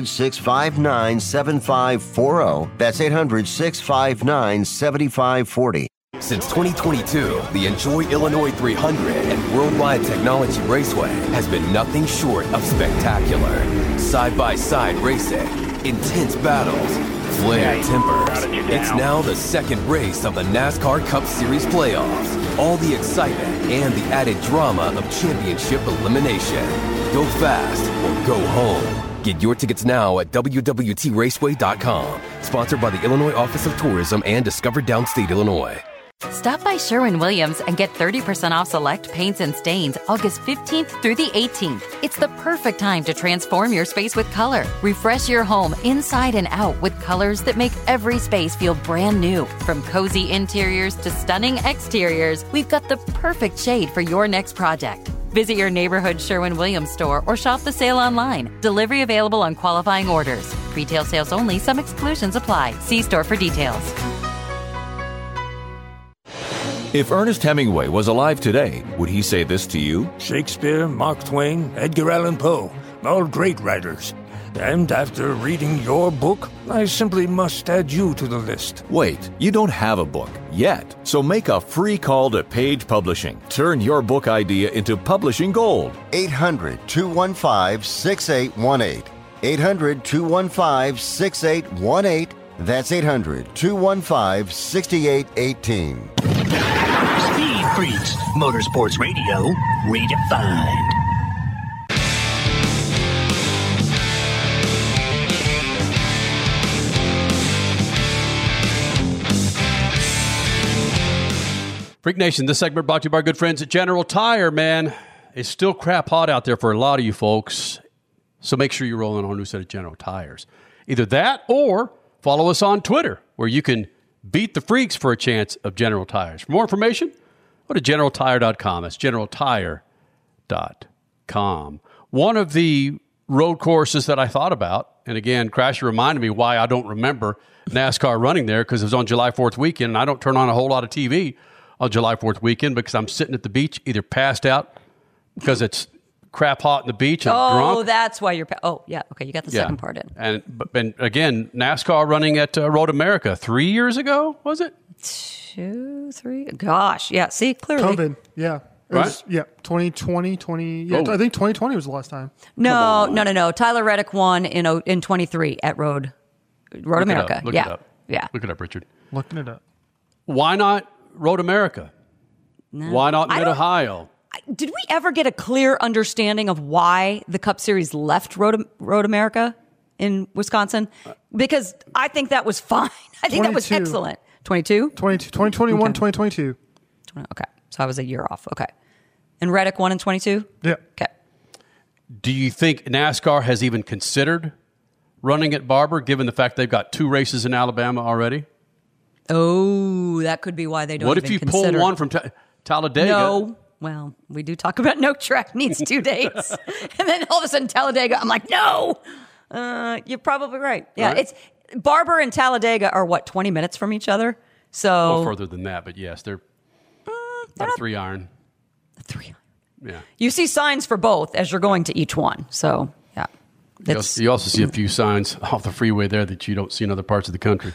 800-659-7540. That's 800-659-7540. Since 2022, the Enjoy Illinois 300 and Worldwide Technology Raceway has been nothing short of spectacular. Side-by-side racing, intense battles, flared tempers. It's now the second race of the NASCAR Cup Series playoffs. All the excitement and the added drama of championship elimination. Go fast or go home. Get your tickets now at WWTRaceway.com. Sponsored by the Illinois Office of Tourism and Discover Downstate Illinois. Stop by Sherwin-Williams and get 30% off select paints and stains August 15th through the 18th. It's the perfect time to transform your space with color. Refresh your home inside and out with colors that make every space feel brand new. From cozy interiors to stunning exteriors, we've got the perfect shade for your next project. Visit your neighborhood Sherwin-Williams store or shop the sale online. Delivery available on qualifying orders. Retail sales only. Some exclusions apply. See store for details. If Ernest Hemingway was alive today, would he say this to you? Shakespeare, Mark Twain, Edgar Allan Poe, all great writers. And after reading your book, I simply must add you to the list. Wait, you don't have a book yet. So make a free call to Page Publishing. Turn your book idea into publishing gold. 800-215-6818. 800-215-6818. That's 800-215-6818. Speed Freaks, Motorsports Radio, redefined. Freak Nation, this segment brought to you by our good friends at General Tire, man. it's still crap hot out there for a lot of you folks. So make sure you're rolling on a new set of General Tires. Either that or follow us on Twitter, where you can beat the freaks for a chance of General Tires. For more information, go to GeneralTire.com. That's GeneralTire.com. One of the road courses that I thought about, and again, Crasher reminded me why I don't remember NASCAR running there, because it was on July 4th weekend, and I don't turn on a whole lot of TV on July 4th weekend because I'm sitting at the beach, either passed out because it's crap hot in the beach and drunk. Oh, that's why you're... yeah. Okay, you got the second part in. And again, NASCAR running at Road America 3 years ago, was it? 2, 3... Gosh, yeah. See, clearly. COVID, yeah. Right? 2020, I think 2020 was the last time. No. Tyler Reddick won in 23 at Road America. Look it up. Yeah. Look it up, Richard. Looking it up. Why not Road America? No. Why not Mid-Ohio? Did we ever get a clear understanding of why the Cup Series left Road America in Wisconsin? Because I think that was fine. I think that was excellent. 22? 2021, Okay. 2022. Okay. So I was a year off. Okay. And Reddick won in 22? Yeah. Okay. Do you think NASCAR has even considered running at Barber, given the fact they've got 2 races in Alabama already? Oh, that could be why they don't What even if you consider. pull one from Talladega? No. Well, we do talk about no track needs 2 dates. And then all of a sudden Talladega, I'm like, no. You're probably right. Yeah, Right. it's Barber and Talladega are 20 minutes from each other? So Well, further than that, but yes, they're about a 3-iron. A 3-iron. Yeah. You see signs for both as you're going to each one. So, yeah. You also see a few signs off the freeway there that you don't see in other parts of the country.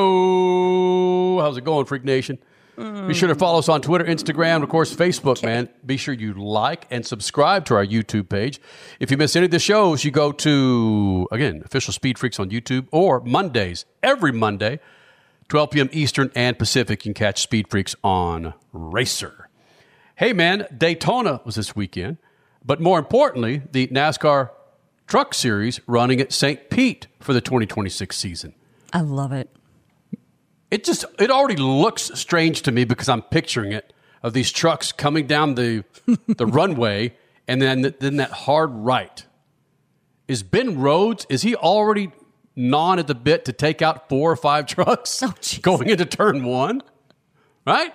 Hey-o! How's it going, Freak Nation? Be sure to follow us on Twitter, Instagram, and, of course, Facebook, man. Be sure you like and subscribe to our YouTube page. If you miss any of the shows, you go to, again, Official Speed Freaks on YouTube, or Mondays, every Monday, 12 p.m. Eastern and Pacific, you can catch Speed Freaks on Racer. Hey, man, Daytona was this weekend, but more importantly, the NASCAR Truck Series running at St. Pete for the 2026 season. I love it. It already looks strange to me because I'm picturing it, of these trucks coming down the runway and then that hard right. Is Ben Rhodes, is he already gnawing at the bit to take out 4 or 5 trucks going into turn 1? Right?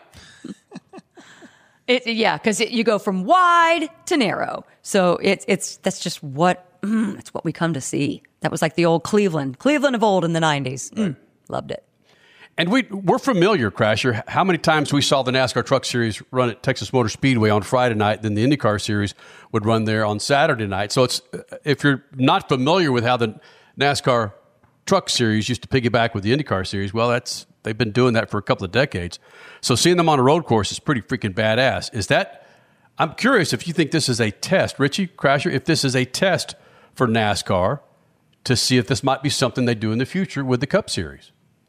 Because you go from wide to narrow. So that's just it's what we come to see. That was like the old Cleveland of old in the 90s. Loved it. And we're familiar, Crasher, how many times we saw the NASCAR Truck Series run at Texas Motor Speedway on Friday night, then the IndyCar Series would run there on Saturday night. So if you're not familiar with how the NASCAR Truck Series used to piggyback with the IndyCar Series, well, they've been doing that for a couple of decades. So seeing them on a road course is pretty freaking badass. I'm curious if you think this is a test, Richie, Crasher, if this is a test for NASCAR to see if this might be something they do in the future with the Cup Series.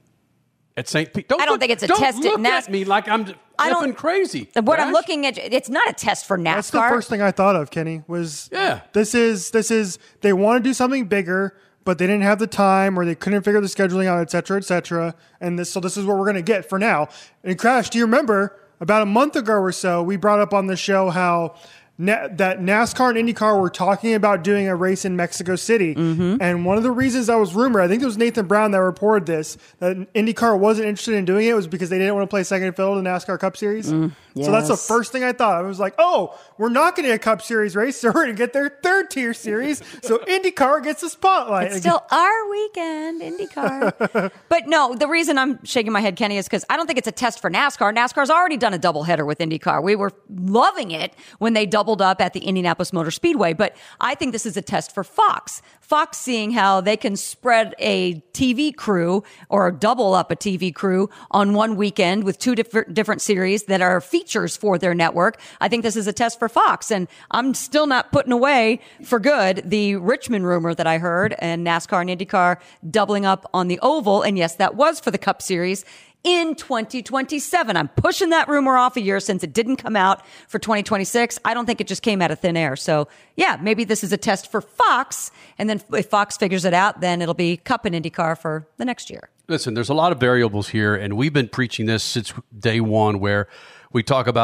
At St. Pete. I don't think it's a test at NASCAR. at NASCAR. At me like I'm flipping crazy. What I'm looking at, it's not a test for NASCAR. That's the first thing I thought of, Kenny, was this is they want to do something bigger, but they didn't have the time or they couldn't figure the scheduling out, et cetera, et cetera. And this is what we're going to get for now. And Crash, do you remember about a month ago or so, we brought up on the show how that NASCAR and IndyCar were talking about doing a race in Mexico City. Mm-hmm. And one of the reasons that was rumored, I think it was Nathan Brown that reported this, that IndyCar wasn't interested in doing it was because they didn't want to play second fiddle to the NASCAR Cup Series. Yes. So that's the first thing I thought. I was like, oh, we're not going to get a Cup Series race, so we're going to get their third tier series. So IndyCar gets the spotlight. It's still our weekend, IndyCar. But no, the reason I'm shaking my head, Kenny, is because I don't think it's a test for NASCAR. NASCAR's already done a doubleheader with IndyCar. We were loving it when they doubled up at the Indianapolis Motor Speedway. But I think this is a test for Fox. Fox seeing how they can spread a TV crew or double up a TV crew on one weekend with 2 different series that are features for their network. I think this is a test for Fox. And I'm still not putting away for good the Richmond rumor that I heard and NASCAR and IndyCar doubling up on the oval. And yes, that was for the Cup Series in 2027. I'm pushing that rumor off a year since it didn't come out for 2026. I don't think it just came out of thin air. So yeah, maybe this is a test for Fox. And then if Fox figures it out, then it'll be Cup and IndyCar for the next year. Listen, there's a lot of variables here, and we've been preaching this since day one, where we talk about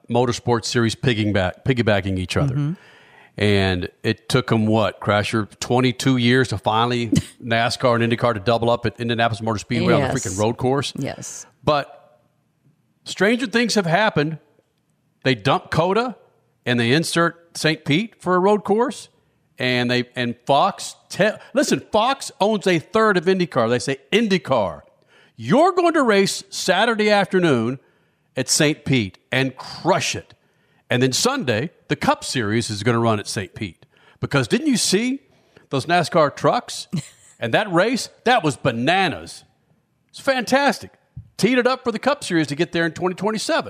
motorsports series piggybacking each other. Mm-hmm. And it took them, Crasher, 22 years to finally NASCAR and IndyCar to double up at Indianapolis Motor Speedway on the freaking road course. Yes. But stranger things have happened. They dump COTA and they insert St. Pete for a road course. And Fox, Fox owns a third of IndyCar. They say, IndyCar, you're going to race Saturday afternoon at St. Pete and crush it. And then Sunday, the Cup Series is going to run at St. Pete. Because didn't you see those NASCAR trucks? And that race, that was bananas. It's fantastic. Teed it up for the Cup Series to get there in 2027.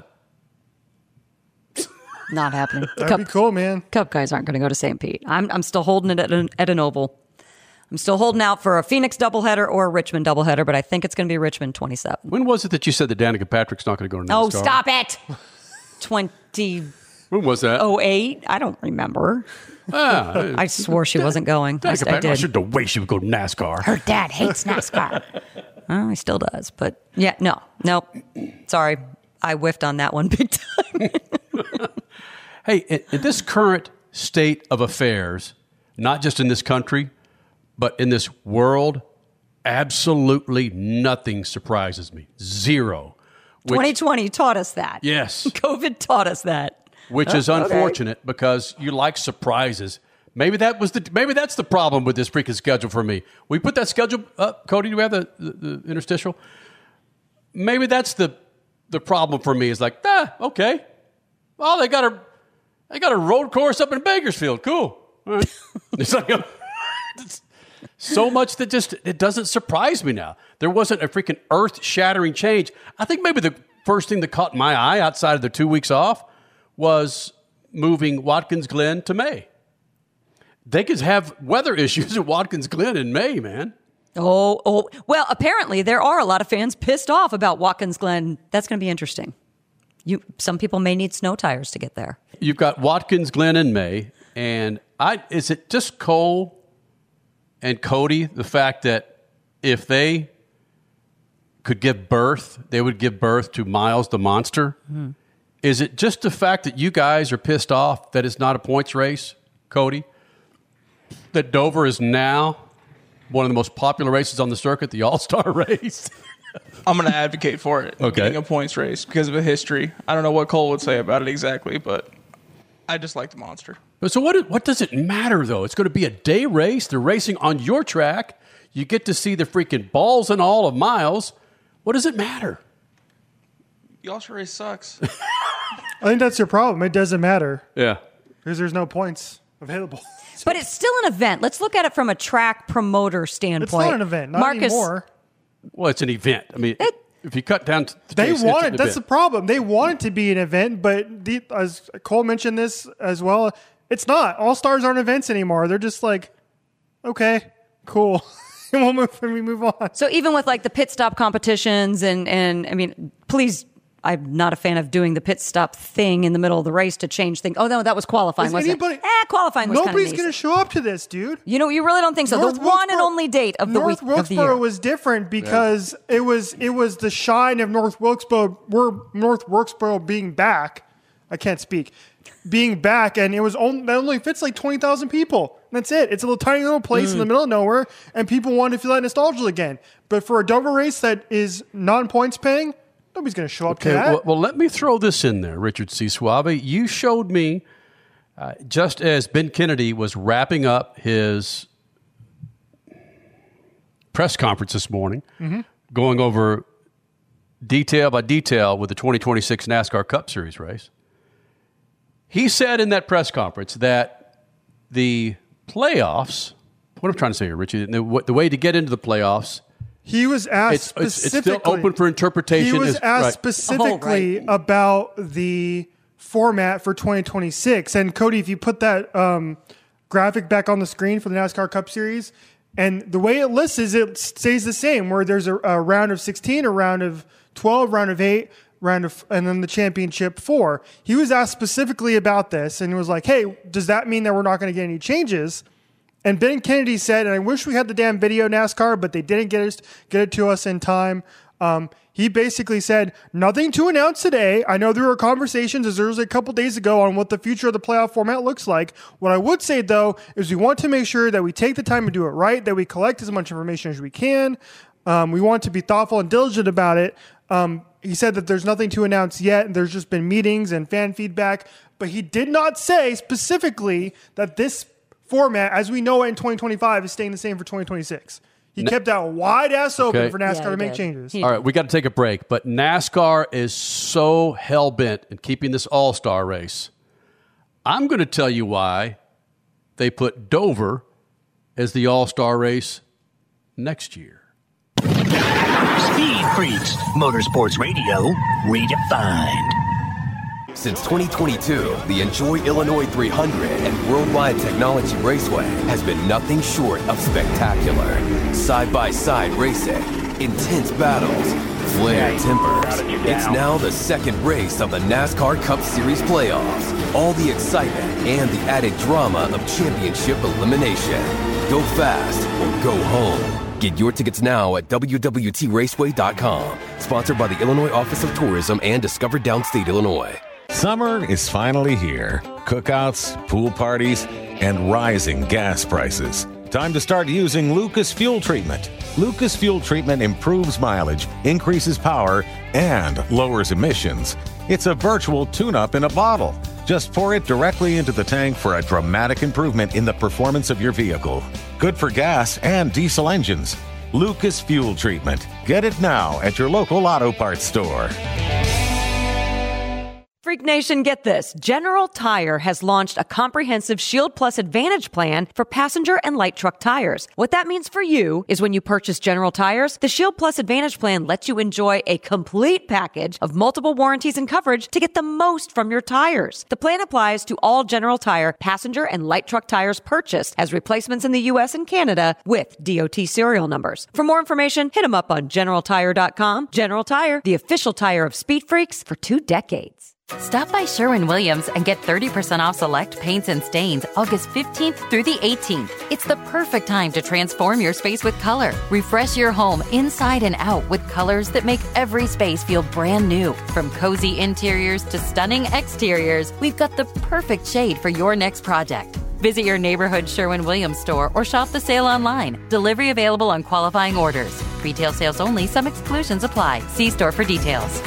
Not happening. That'd be cool, man. Cup guys aren't going to go to St. Pete. I'm still holding it at an oval. I'm still holding out for a Phoenix doubleheader or a Richmond doubleheader, but I think it's going to be Richmond 27. When was it that you said that Danica Patrick's not going to go to NASCAR? Oh, stop it. 20. When was that? 08? I don't remember. I swore she wasn't going. Danica Patrick, I should know way she would go to NASCAR. Her dad hates NASCAR. Well, he still does. But yeah, nope. Sorry. I whiffed on that one big time. Hey, in this current state of affairs, not just in this country, but in this world, absolutely nothing surprises me. Zero. 2020 taught us that. Yes. COVID taught us that. Which is unfortunate because you like surprises. Maybe that's the problem with this freaking schedule for me. We put that schedule up. Cody, do we have the interstitial? Maybe that's the problem for me. Is like, okay. Well, they got a road course up in Bakersfield. Cool. All right. It's like so much that just it doesn't surprise me now. There wasn't a freaking earth-shattering change. I think maybe the first thing that caught my eye outside of the 2 weeks off was moving Watkins Glen to May. They could have weather issues at Watkins Glen in May, man. Oh. Well, apparently there are a lot of fans pissed off about Watkins Glen. That's going to be interesting. Some people may need snow tires to get there. You've got Watkins Glen in May, and is it just Cole and Cody, the fact that if they could give birth, they would give birth to Miles the Monster? Mm-hmm. Is it just the fact that you guys are pissed off that it's not a points race, Cody? That Dover is now one of the most popular races on the circuit, the All-Star race? I'm going to advocate for it. Okay. Getting a points race because of a history. I don't know what Cole would say about it exactly, but I just like the Monster. So what does it matter, though? It's going to be a day race. They're racing on your track. You get to see the freaking balls and all of Miles. What does it matter? The All-Star race sucks. I think that's your problem. It doesn't matter. Yeah. Because there's no points available. But it's still an event. Let's look at it from a track promoter standpoint. It's not an event. Not anymore. Well, it's an event. I mean, if you cut down to they want it. That's the problem. They want it to be an event, but as Cole mentioned this as well, it's not. All-Stars aren't events anymore. They're just like, okay, cool. And we move on. So even with like the pit stop competitions and I mean, please, I'm not a fan of doing the pit stop thing in the middle of the race to change things. Oh, no, that was qualifying, wasn't it? Qualifying was kind of Nobody's going to show up to this, dude. You really don't think so? The one and only date of the week of the year. North Wilkesboro was different because it was the shine of North Wilkesboro being back. I can't speak. Being back, and that only fits like 20,000 people. That's it. It's a little tiny little place in the middle of nowhere, and people want to feel that nostalgia again. But for a Dover race that is non-points paying, nobody's going to show up to that. Well, let me throw this in there, Richard C. Suave. You showed me, just as Ben Kennedy was wrapping up his press conference this morning, going over detail by detail with the 2026 NASCAR Cup Series race, he said in that press conference that the playoffs, what I'm trying to say here, Richie, the way to get into the playoffs, he was asked specifically. It's still open for interpretation. He was asked specifically about the format for 2026. And Cody, if you put that graphic back on the screen for the NASCAR Cup Series, and the way it lists is it stays the same, where there's a round of 16, a round of 12, round of 8, and then the championship 4. He was asked specifically about this, and he was like, hey, does that mean that we're not going to get any changes? And Ben Kennedy said, and I wish we had the damn video, NASCAR, but they didn't get it to us in time. He basically said, nothing to announce today. I know there were conversations as there was a couple days ago on what the future of the playoff format looks like. What I would say, though, is we want to make sure that we take the time to do it right, that we collect as much information as we can. We want to be thoughtful and diligent about it. He said that there's nothing to announce yet. There's just been meetings and fan feedback. But he did not say specifically that this format, as we know it in 2025, is staying the same for 2026. He kept that wide-ass open for NASCAR to make changes. All right, we got to take a break. But NASCAR is so hell-bent in keeping this all-star race. I'm going to tell you why they put Dover as the all-star race next year. Speed Freaks, Motorsports Radio, redefined. Since 2022, the Enjoy Illinois 300 and Worldwide Technology Raceway has been nothing short of spectacular. Side-by-side racing, intense battles, flared tempers. It's now the second race of the NASCAR Cup Series playoffs. All the excitement and the added drama of championship elimination. Go fast or go home. Get your tickets now at WWTRaceway.com. Sponsored by the Illinois Office of Tourism and Discover Downstate, Illinois. Summer is finally here. Cookouts, pool parties, and rising gas prices. Time to start using Lucas Fuel Treatment. Lucas Fuel Treatment improves mileage, increases power, and lowers emissions. It's a virtual tune-up in a bottle. Just pour it directly into the tank for a dramatic improvement in the performance of your vehicle. Good for gas and diesel engines. Lucas Fuel Treatment. Get it now at your local auto parts store. Freak Nation, get this. General Tire has launched a comprehensive Shield Plus Advantage plan for passenger and light truck tires. What that means for you is when you purchase General Tires, the Shield Plus Advantage plan lets you enjoy a complete package of multiple warranties and coverage to get the most from your tires. The plan applies to all General Tire passenger and light truck tires purchased as replacements in the U.S. and Canada with DOT serial numbers. For more information, hit them up on GeneralTire.com. General Tire, the official tire of Speed Freaks for 2 decades. Stop by Sherwin-Williams and get 30% off select paints and stains August 15th through the 18th. It's the perfect time to transform your space with color. Refresh your home inside and out with colors that make every space feel brand new. From cozy interiors to stunning exteriors, we've got the perfect shade for your next project. Visit your neighborhood Sherwin-Williams store or shop the sale online. Delivery available on qualifying orders. Retail sales only. Some exclusions apply. See store for details.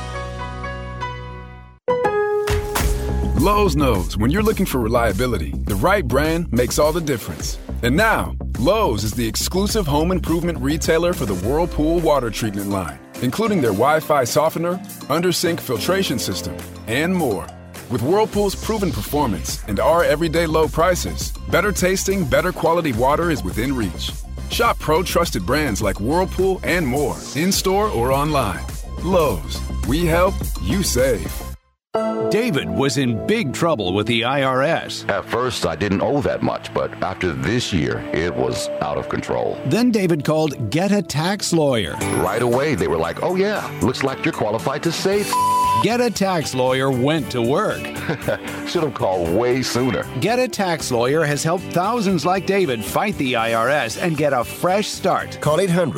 Lowe's knows when you're looking for reliability, the right brand makes all the difference. And now, Lowe's is the exclusive home improvement retailer for the Whirlpool water treatment line, including their Wi-Fi softener, under-sink filtration system, and more. With Whirlpool's proven performance and our everyday low prices, better tasting, better quality water is within reach. Shop pro-trusted brands like Whirlpool and more, in-store or online. Lowe's, we help, you save. David was in big trouble with the IRS. At first, I didn't owe that much, but after this year, it was out of control. Then David called Get a Tax Lawyer. Right away, they were like, oh yeah, looks like you're qualified to save. Get a Tax Lawyer went to work. Should have called way sooner. Get a Tax Lawyer has helped thousands like David fight the IRS and get a fresh start. Call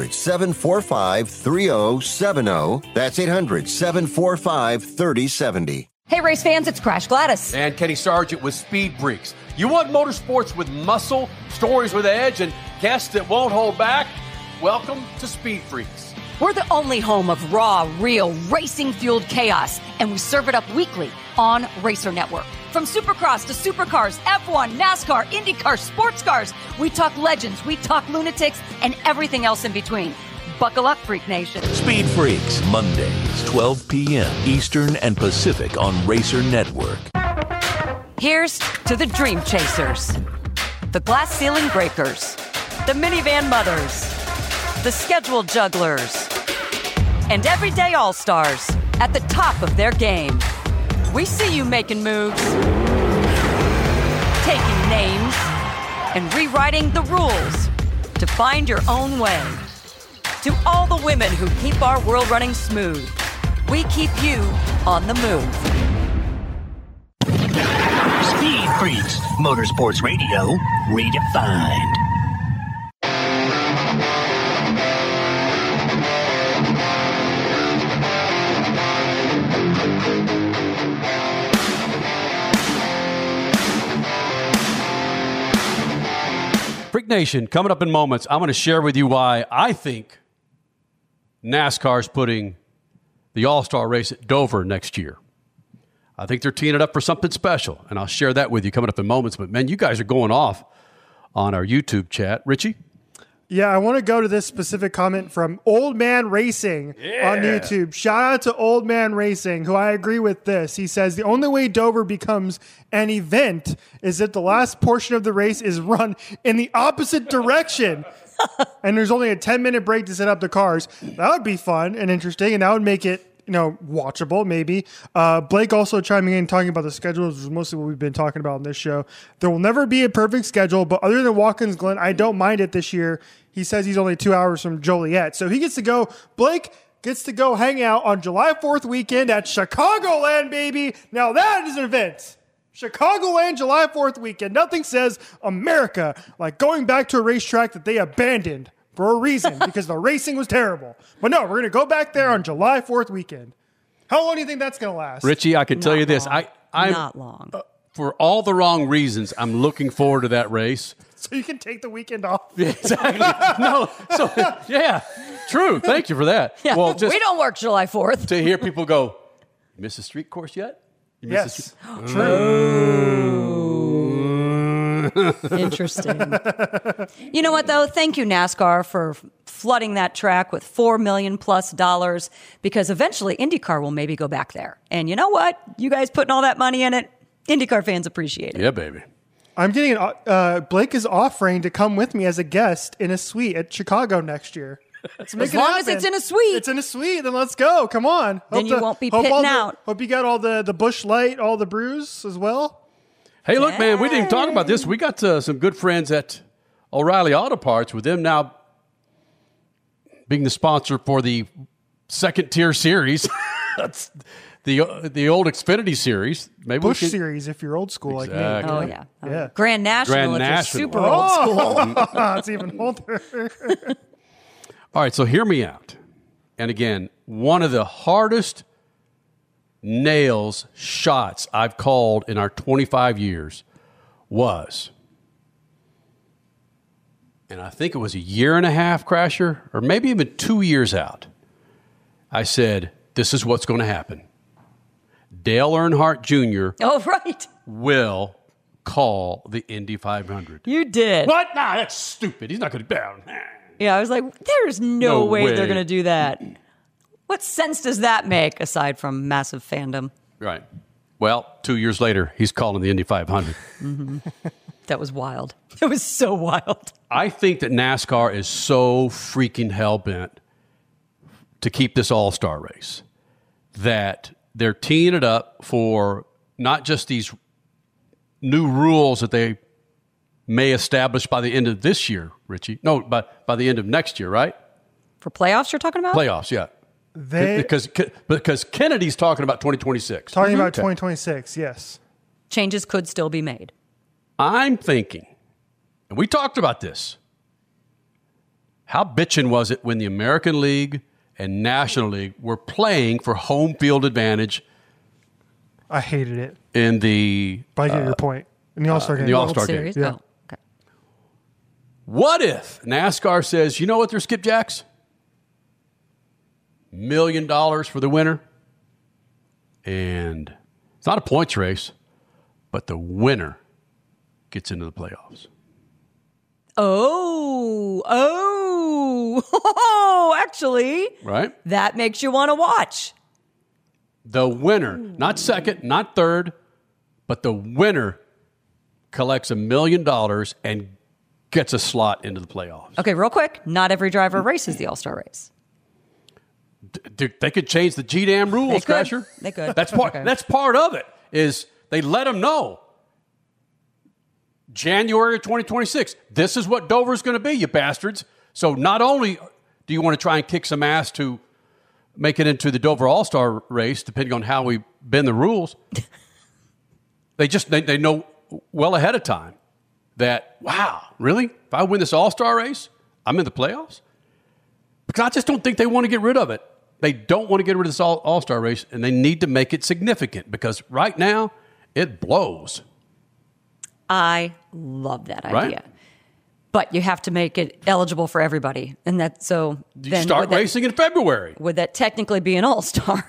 800-745-3070. That's 800-745-3070. Hey, race fans, it's Crash Gladys. And Kenny Sargent with Speed Freaks. You want motorsports with muscle, stories with edge, and guests that won't hold back? Welcome to Speed Freaks. We're the only home of raw, real, racing-fueled chaos, and we serve it up weekly on Racer Network. From Supercross to Supercars, F1, NASCAR, IndyCar, sports cars, we talk legends, we talk lunatics, and everything else in between. Buckle up, Freak Nation. Speed Freaks, Mondays, 12 p.m. Eastern and Pacific on Racer Network. Here's to the Dream Chasers, the Glass Ceiling Breakers, the Minivan Mothers, the Scheduled Jugglers, and Everyday All-Stars at the top of their game. We see you making moves, taking names, and rewriting the rules to find your own way. To all the women who keep our world running smooth, we keep you on the move. Speed Freaks, Motorsports Radio, redefined. Freak Nation, coming up in moments, I'm going to share with you why I think NASCAR's putting the All-Star race at Dover next year. I think they're teeing it up for something special, and I'll share that with you coming up in moments. But, man, you guys are going off on our YouTube chat. Richie? Yeah, I want to go to this specific comment from Old Man Racing on YouTube. Shout out to Old Man Racing, who I agree with this. He says, the only way Dover becomes an event is if the last portion of the race is run in the opposite direction. And there's only a 10-minute break to set up the cars. That would be fun and interesting, and that would make it, watchable, maybe. Blake also chiming in, talking about the schedules, which is mostly what we've been talking about on this show. There will never be a perfect schedule, but other than Watkins Glen, I don't mind it this year. He says he's only 2 hours from Joliet. So he gets to go, Blake gets to go hang out on July 4th weekend at Chicagoland, baby. Now that is an event. Chicagoland, July 4th weekend. Nothing says America like going back to a racetrack that they abandoned for a reason, because the racing was terrible. But no, we're going to go back there on July 4th weekend. How long do you think that's going to last? Richie, I can tell you this. I'm not long. For all the wrong reasons, I'm looking forward to that race. So you can take the weekend off. Yeah, exactly. No, so, yeah, true. Thank you for that. Yeah. Well, We don't work July 4th. To hear people go, you miss a street course yet? You miss Yes. True. Interesting. You know what, though? Thank you, NASCAR, for flooding that track with $4 million plus, because eventually IndyCar will maybe go back there. And you know what? You guys putting all that money in it, IndyCar fans appreciate it. Yeah, baby. I'm getting Blake is offering to come with me as a guest in a suite at Chicago next year. As long as it's in a suite. It's in a suite, then let's go. Come on. Then you won't be pitting out. Hope you got all the Busch Light, all the brews as well. Hey, look, man, we didn't even talk about this. We got some good friends at O'Reilly Auto Parts, with them now being the sponsor for the second-tier series. That's the old Xfinity series. Maybe Busch series, if you're old school exactly. like me. Oh, yeah. Yeah. Grand National if you're super old school. It's even older. All right, so hear me out. And again, one of the hardest shots I've called in our 25 years was, and I think it was a year and a half, Crasher, or maybe even 2 years out. I said, this is what's going to happen. Dale Earnhardt Jr. Oh, right. will call the Indy 500. You did. What? Nah, that's stupid. He's not going to down. Yeah, I was like, there's no way they're going to do that. What sense does that make, aside from massive fandom? Right. Well, 2 years later, he's calling the Indy 500. Mm-hmm. That was wild. It was so wild. I think that NASCAR is so freaking hell-bent to keep this all-star race that they're teeing it up for not just these new rules that they may establish by the end of this year, Richie. No, by the end of next year, right? For playoffs you're talking about? Playoffs, yeah. Because Kennedy's talking about 2026. Talking about 2026, yes. Changes could still be made. I'm thinking, and we talked about this, how bitchin' was it when the American League and National League were playing for home field advantage? I hated it. In the... But I get your point. In the All-Star game. In the All-Star game. Yeah. Oh, okay. What if NASCAR says, you know what, they're skipjacks? $1 million for the winner. And it's not a points race, but the winner gets into the playoffs. Oh, actually. Right? That makes you want to watch. The winner, not second, not third, but the winner collects $1 million and gets a slot into the playoffs. Okay, real quick. Not every driver races the All-Star race. They could change the GDAM rules, Crasher. They could. That's part. Okay. That's part of it. Is they let them know. January of 2026. This is what Dover's going to be, you bastards. So not only do you want to try and kick some ass to make it into the Dover All-Star race, depending on how we bend the rules, they know well ahead of time that, wow, really? If I win this All-Star race, I'm in the playoffs? Because I just don't think they want to get rid of it. They don't want to get rid of this All-Star race, and they need to make it significant because right now it blows. I love that idea. Right? But you have to make it eligible for everybody, and that so You then start racing in February. Would that technically be an all-star?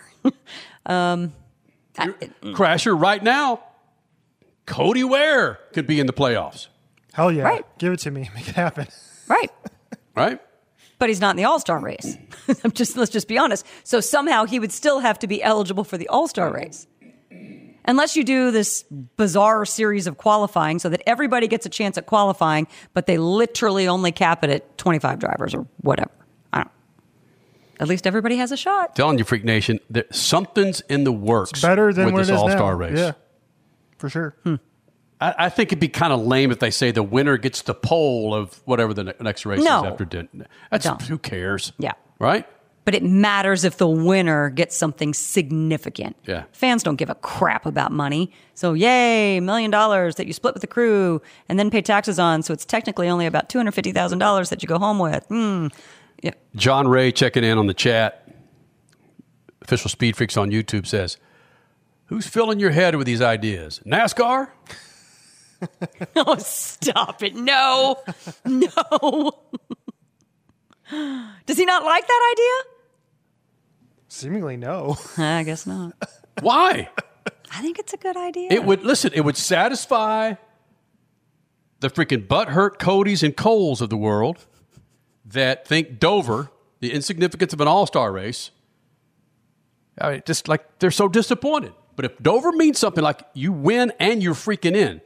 Crasher, right now, Cody Ware could be in the playoffs. Hell yeah. Right. Give it to me. Make it happen. Right. Right? But he's not in the all-star race. Let's just be honest. So somehow he would still have to be eligible for the all-star race. Unless you do this bizarre series of qualifying so that everybody gets a chance at qualifying, but they literally only cap it at 25 drivers or whatever. I don't know. At least everybody has a shot. Telling you, Freak Nation, that something's in the works It's better than with what this it is all-star now. race. Yeah, for sure. I think it'd be kind of lame if they say the winner gets the pole of whatever the next race No. is after dinner. Who cares? Yeah. Right? But it matters if the winner gets something significant. Yeah. Fans don't give a crap about money. So, yay, $1 million that you split with the crew and then pay taxes on. So it's technically only about $250,000 that you go home with. Yeah. John Ray checking in on the chat. Official Speed Freaks on YouTube says, who's filling your head with these ideas? NASCAR? Oh, stop it. No. No. Does he not like that idea? Seemingly no. I guess not. Why? I think it's a good idea. It would satisfy the freaking butthurt Codys and Coles of the world that think Dover, the insignificance of an all-star race, I mean, just like they're so disappointed. But if Dover means something like you win and you're freaking in,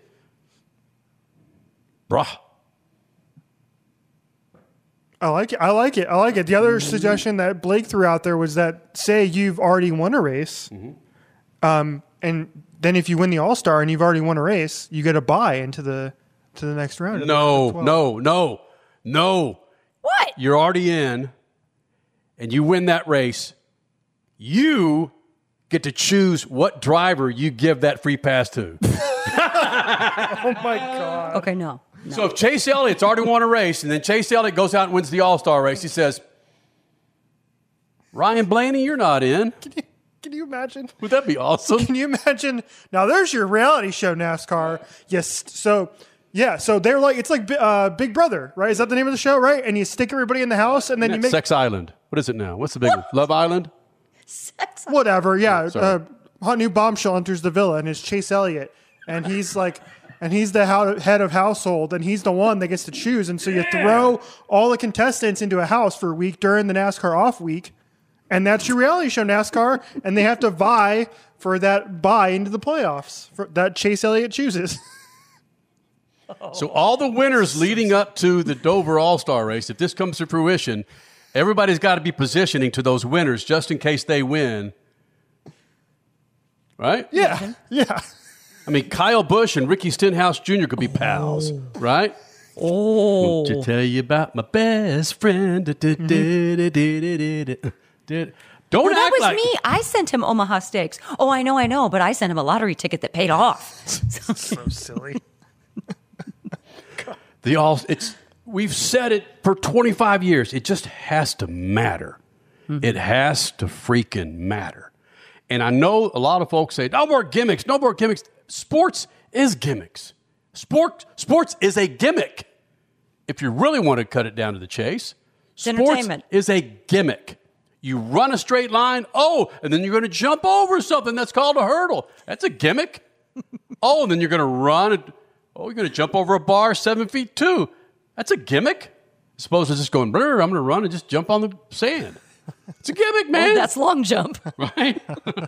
bruh. I like it. The other suggestion that Blake threw out there was that, say you've already won a race, and then if you win the All-Star and you've already won a race, you get a bye into the next round. No. What? You're already in, and you win that race. You get to choose what driver you give that free pass to. Oh my God. Okay, no. So if Chase Elliott's already won a race, and then Chase Elliott goes out and wins the All-Star race, he says, Ryan Blaney, you're not in. Can you imagine? Would that be awesome? Can you imagine? Now there's your reality show, NASCAR. Yes. So they're like, it's like Big Brother, right? Is that the name of the show, right? And you stick everybody in the house, and then you make Sex Island. What is it now? What's the big one? Love Island? Sex Island. Whatever. Yeah. Sorry. Hot new bombshell enters the villa, and it's Chase Elliott, and he's like. And he's the head of household, and he's the one that gets to choose. And so you throw all the contestants into a house for a week during the NASCAR off week, and that's your reality show, NASCAR. And they have to vie for that bye into the playoffs that Chase Elliott chooses. So all the winners leading up to the Dover All-Star race, if this comes to fruition, everybody's got to be positioning to those winners just in case they win. Right? Yeah. Yeah. I mean, Kyle Busch and Ricky Stenhouse Jr. could be pals, right? Oh. To tell you about my best friend. Don't that act was like me. I sent him Omaha Steaks. Oh, I know, but I sent him a lottery ticket that paid off. So silly. We've said it for 25 years. It just has to matter. Mm-hmm. It has to freaking matter. And I know a lot of folks say, no more gimmicks. Sports is gimmicks. Sports is a gimmick. If you really want to cut it down to the chase, sports entertainment is a gimmick. You run a straight line, and then you're going to jump over something. That's called a hurdle. That's a gimmick. And then you're going to run. You're going to jump over a bar 7 feet too. That's a gimmick. As opposed to just going, I'm going to run and just jump on the sand. It's a gimmick, man. That's long jump. Right?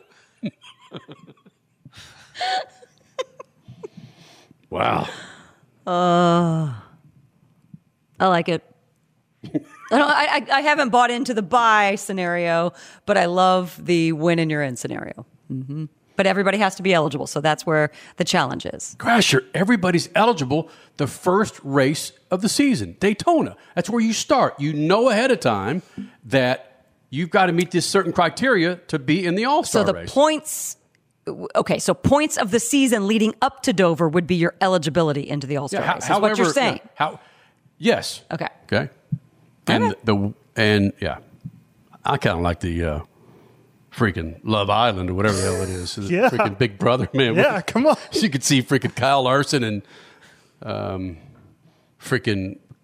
Wow. I like it. I haven't bought into the buy scenario, but I love the win and you're in scenario. Mm-hmm. But everybody has to be eligible, so that's where the challenge is. Crasher, everybody's eligible the first race of the season, Daytona. That's where you start. You know ahead of time that you've got to meet this certain criteria to be in the All-Star race. So the points... Okay, so points of the season leading up to Dover would be your eligibility into the All-Star race. Is what you're saying. Yes. Okay. And I kind of like the freaking Love Island or whatever the hell it is. Yeah. Freaking Big Brother, man. Yeah, come on. You could see freaking Kyle Larson and freaking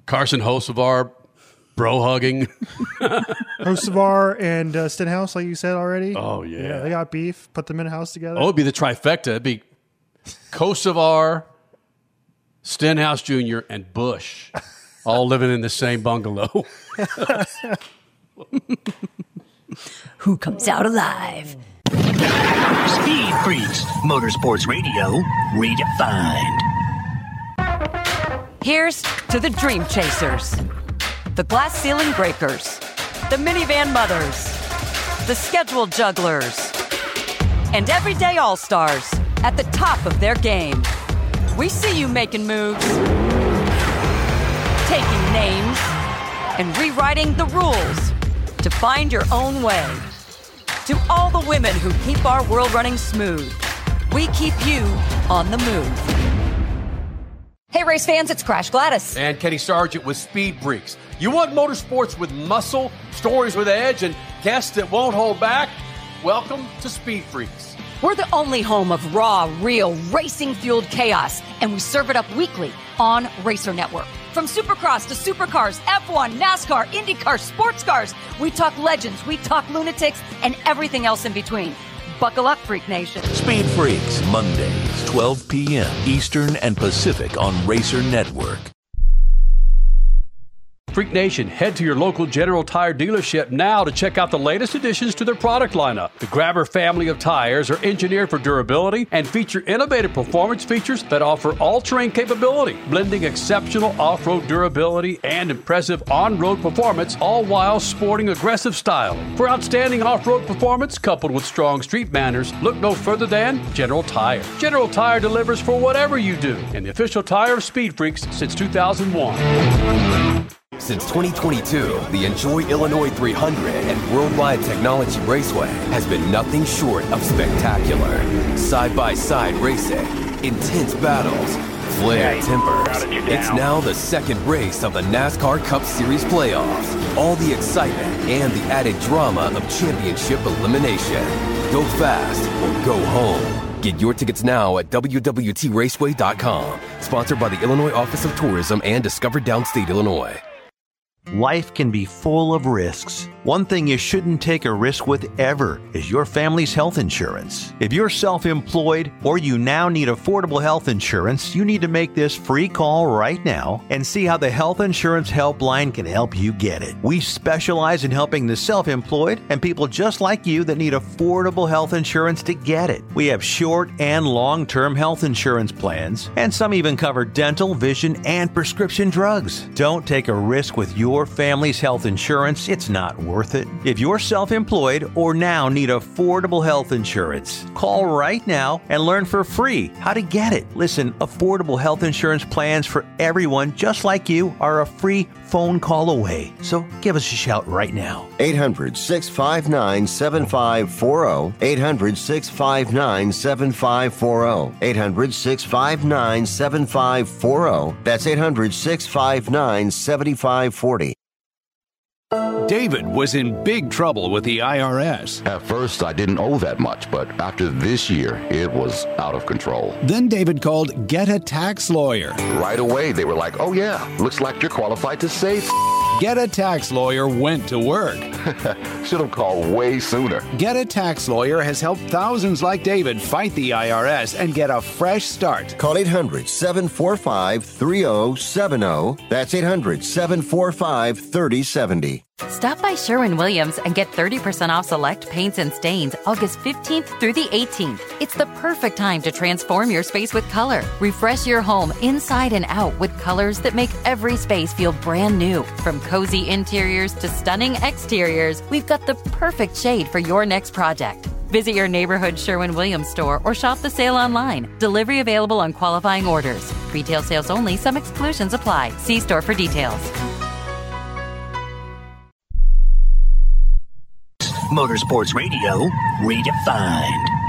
Carson Hocevar, bro hugging. Hocevar and Stenhouse, like you said already. Oh, yeah. They got beef. Put them in a house together. Oh, it'd be the trifecta. It'd be Kosovar, Stenhouse Jr., and Bush all living in the same bungalow. Who comes out alive? Speed Freaks, Motorsports Radio, redefined. Here's to the Dream Chasers, the Glass Ceiling Breakers, the Minivan Mothers, the Scheduled Jugglers, and everyday All-Stars at the top of their game. We see you making moves, taking names, and rewriting the rules to find your own way. To all the women who keep our world running smooth, we keep you on the move. Hey, race fans, it's Crash Gladys. And Kenny Sargent with Speed Freaks. You want motorsports with muscle, stories with edge, and guests that won't hold back? Welcome to Speed Freaks. We're the only home of raw, real, racing-fueled chaos, and we serve it up weekly on Racer Network. From Supercross to Supercars, F1, NASCAR, IndyCar, sports cars, we talk legends, we talk lunatics, and everything else in between. Buckle up, Freak Nation. Speed Freaks, Mondays, 12 p.m. Eastern and Pacific on Racer Network. Freak Nation, head to your local General Tire dealership now to check out the latest additions to their product lineup. The Grabber family of tires are engineered for durability and feature innovative performance features that offer all-terrain capability, blending exceptional off-road durability and impressive on-road performance, all while sporting aggressive style. For outstanding off-road performance coupled with strong street manners, look no further than General Tire. General Tire delivers for whatever you do, and the official tire of Speed Freaks since 2001. Since 2022, the Enjoy Illinois 300 and Worldwide Technology Raceway has been nothing short of spectacular. Side-by-side racing, intense battles, flared tempers. It's now the second race of the NASCAR Cup Series playoffs. All the excitement and the added drama of championship elimination. Go fast or go home. Get your tickets now at WWTRaceway.com. Sponsored by the Illinois Office of Tourism and Discover Downstate, Illinois. Life can be full of risks. One thing you shouldn't take a risk with ever is your family's health insurance. If you're self-employed or you now need affordable health insurance, you need to make this free call right now and see how the Health Insurance Helpline can help you get it. We specialize in helping the self-employed and people just like you that need affordable health insurance to get it. We have short and long-term health insurance plans, and some even cover dental, vision, and prescription drugs. Don't take a risk with your family's health insurance. It's not worth it. If you're self-employed or now need affordable health insurance, call right now and learn for free how to get it. Listen, affordable health insurance plans for everyone just like you are a free phone call away. So give us a shout right now. 800-659-7540. 800-659-7540. 800-659-7540. That's 800-659-7540. David was in big trouble with the IRS. At first, I didn't owe that much, but after this year, it was out of control. Then David called Get a Tax Lawyer. Right away, they were like, oh yeah, looks like you're qualified to save. Get a Tax Lawyer went to work. Should have called way sooner. Get a Tax Lawyer has helped thousands like David fight the IRS and get a fresh start. Call 800-745-3070. That's 800-745-3070. Stop by Sherwin-Williams and get 30% off select paints and stains August 15th through the 18th. It's the perfect time to transform your space with color. Refresh your home inside and out with colors that make every space feel brand new. From cozy interiors to stunning exteriors, we've got the perfect shade for your next project. Visit your neighborhood Sherwin-Williams store or shop the sale online. Delivery available on qualifying orders. Retail sales only. Some exclusions apply. See store for details. Motorsports Radio, redefined.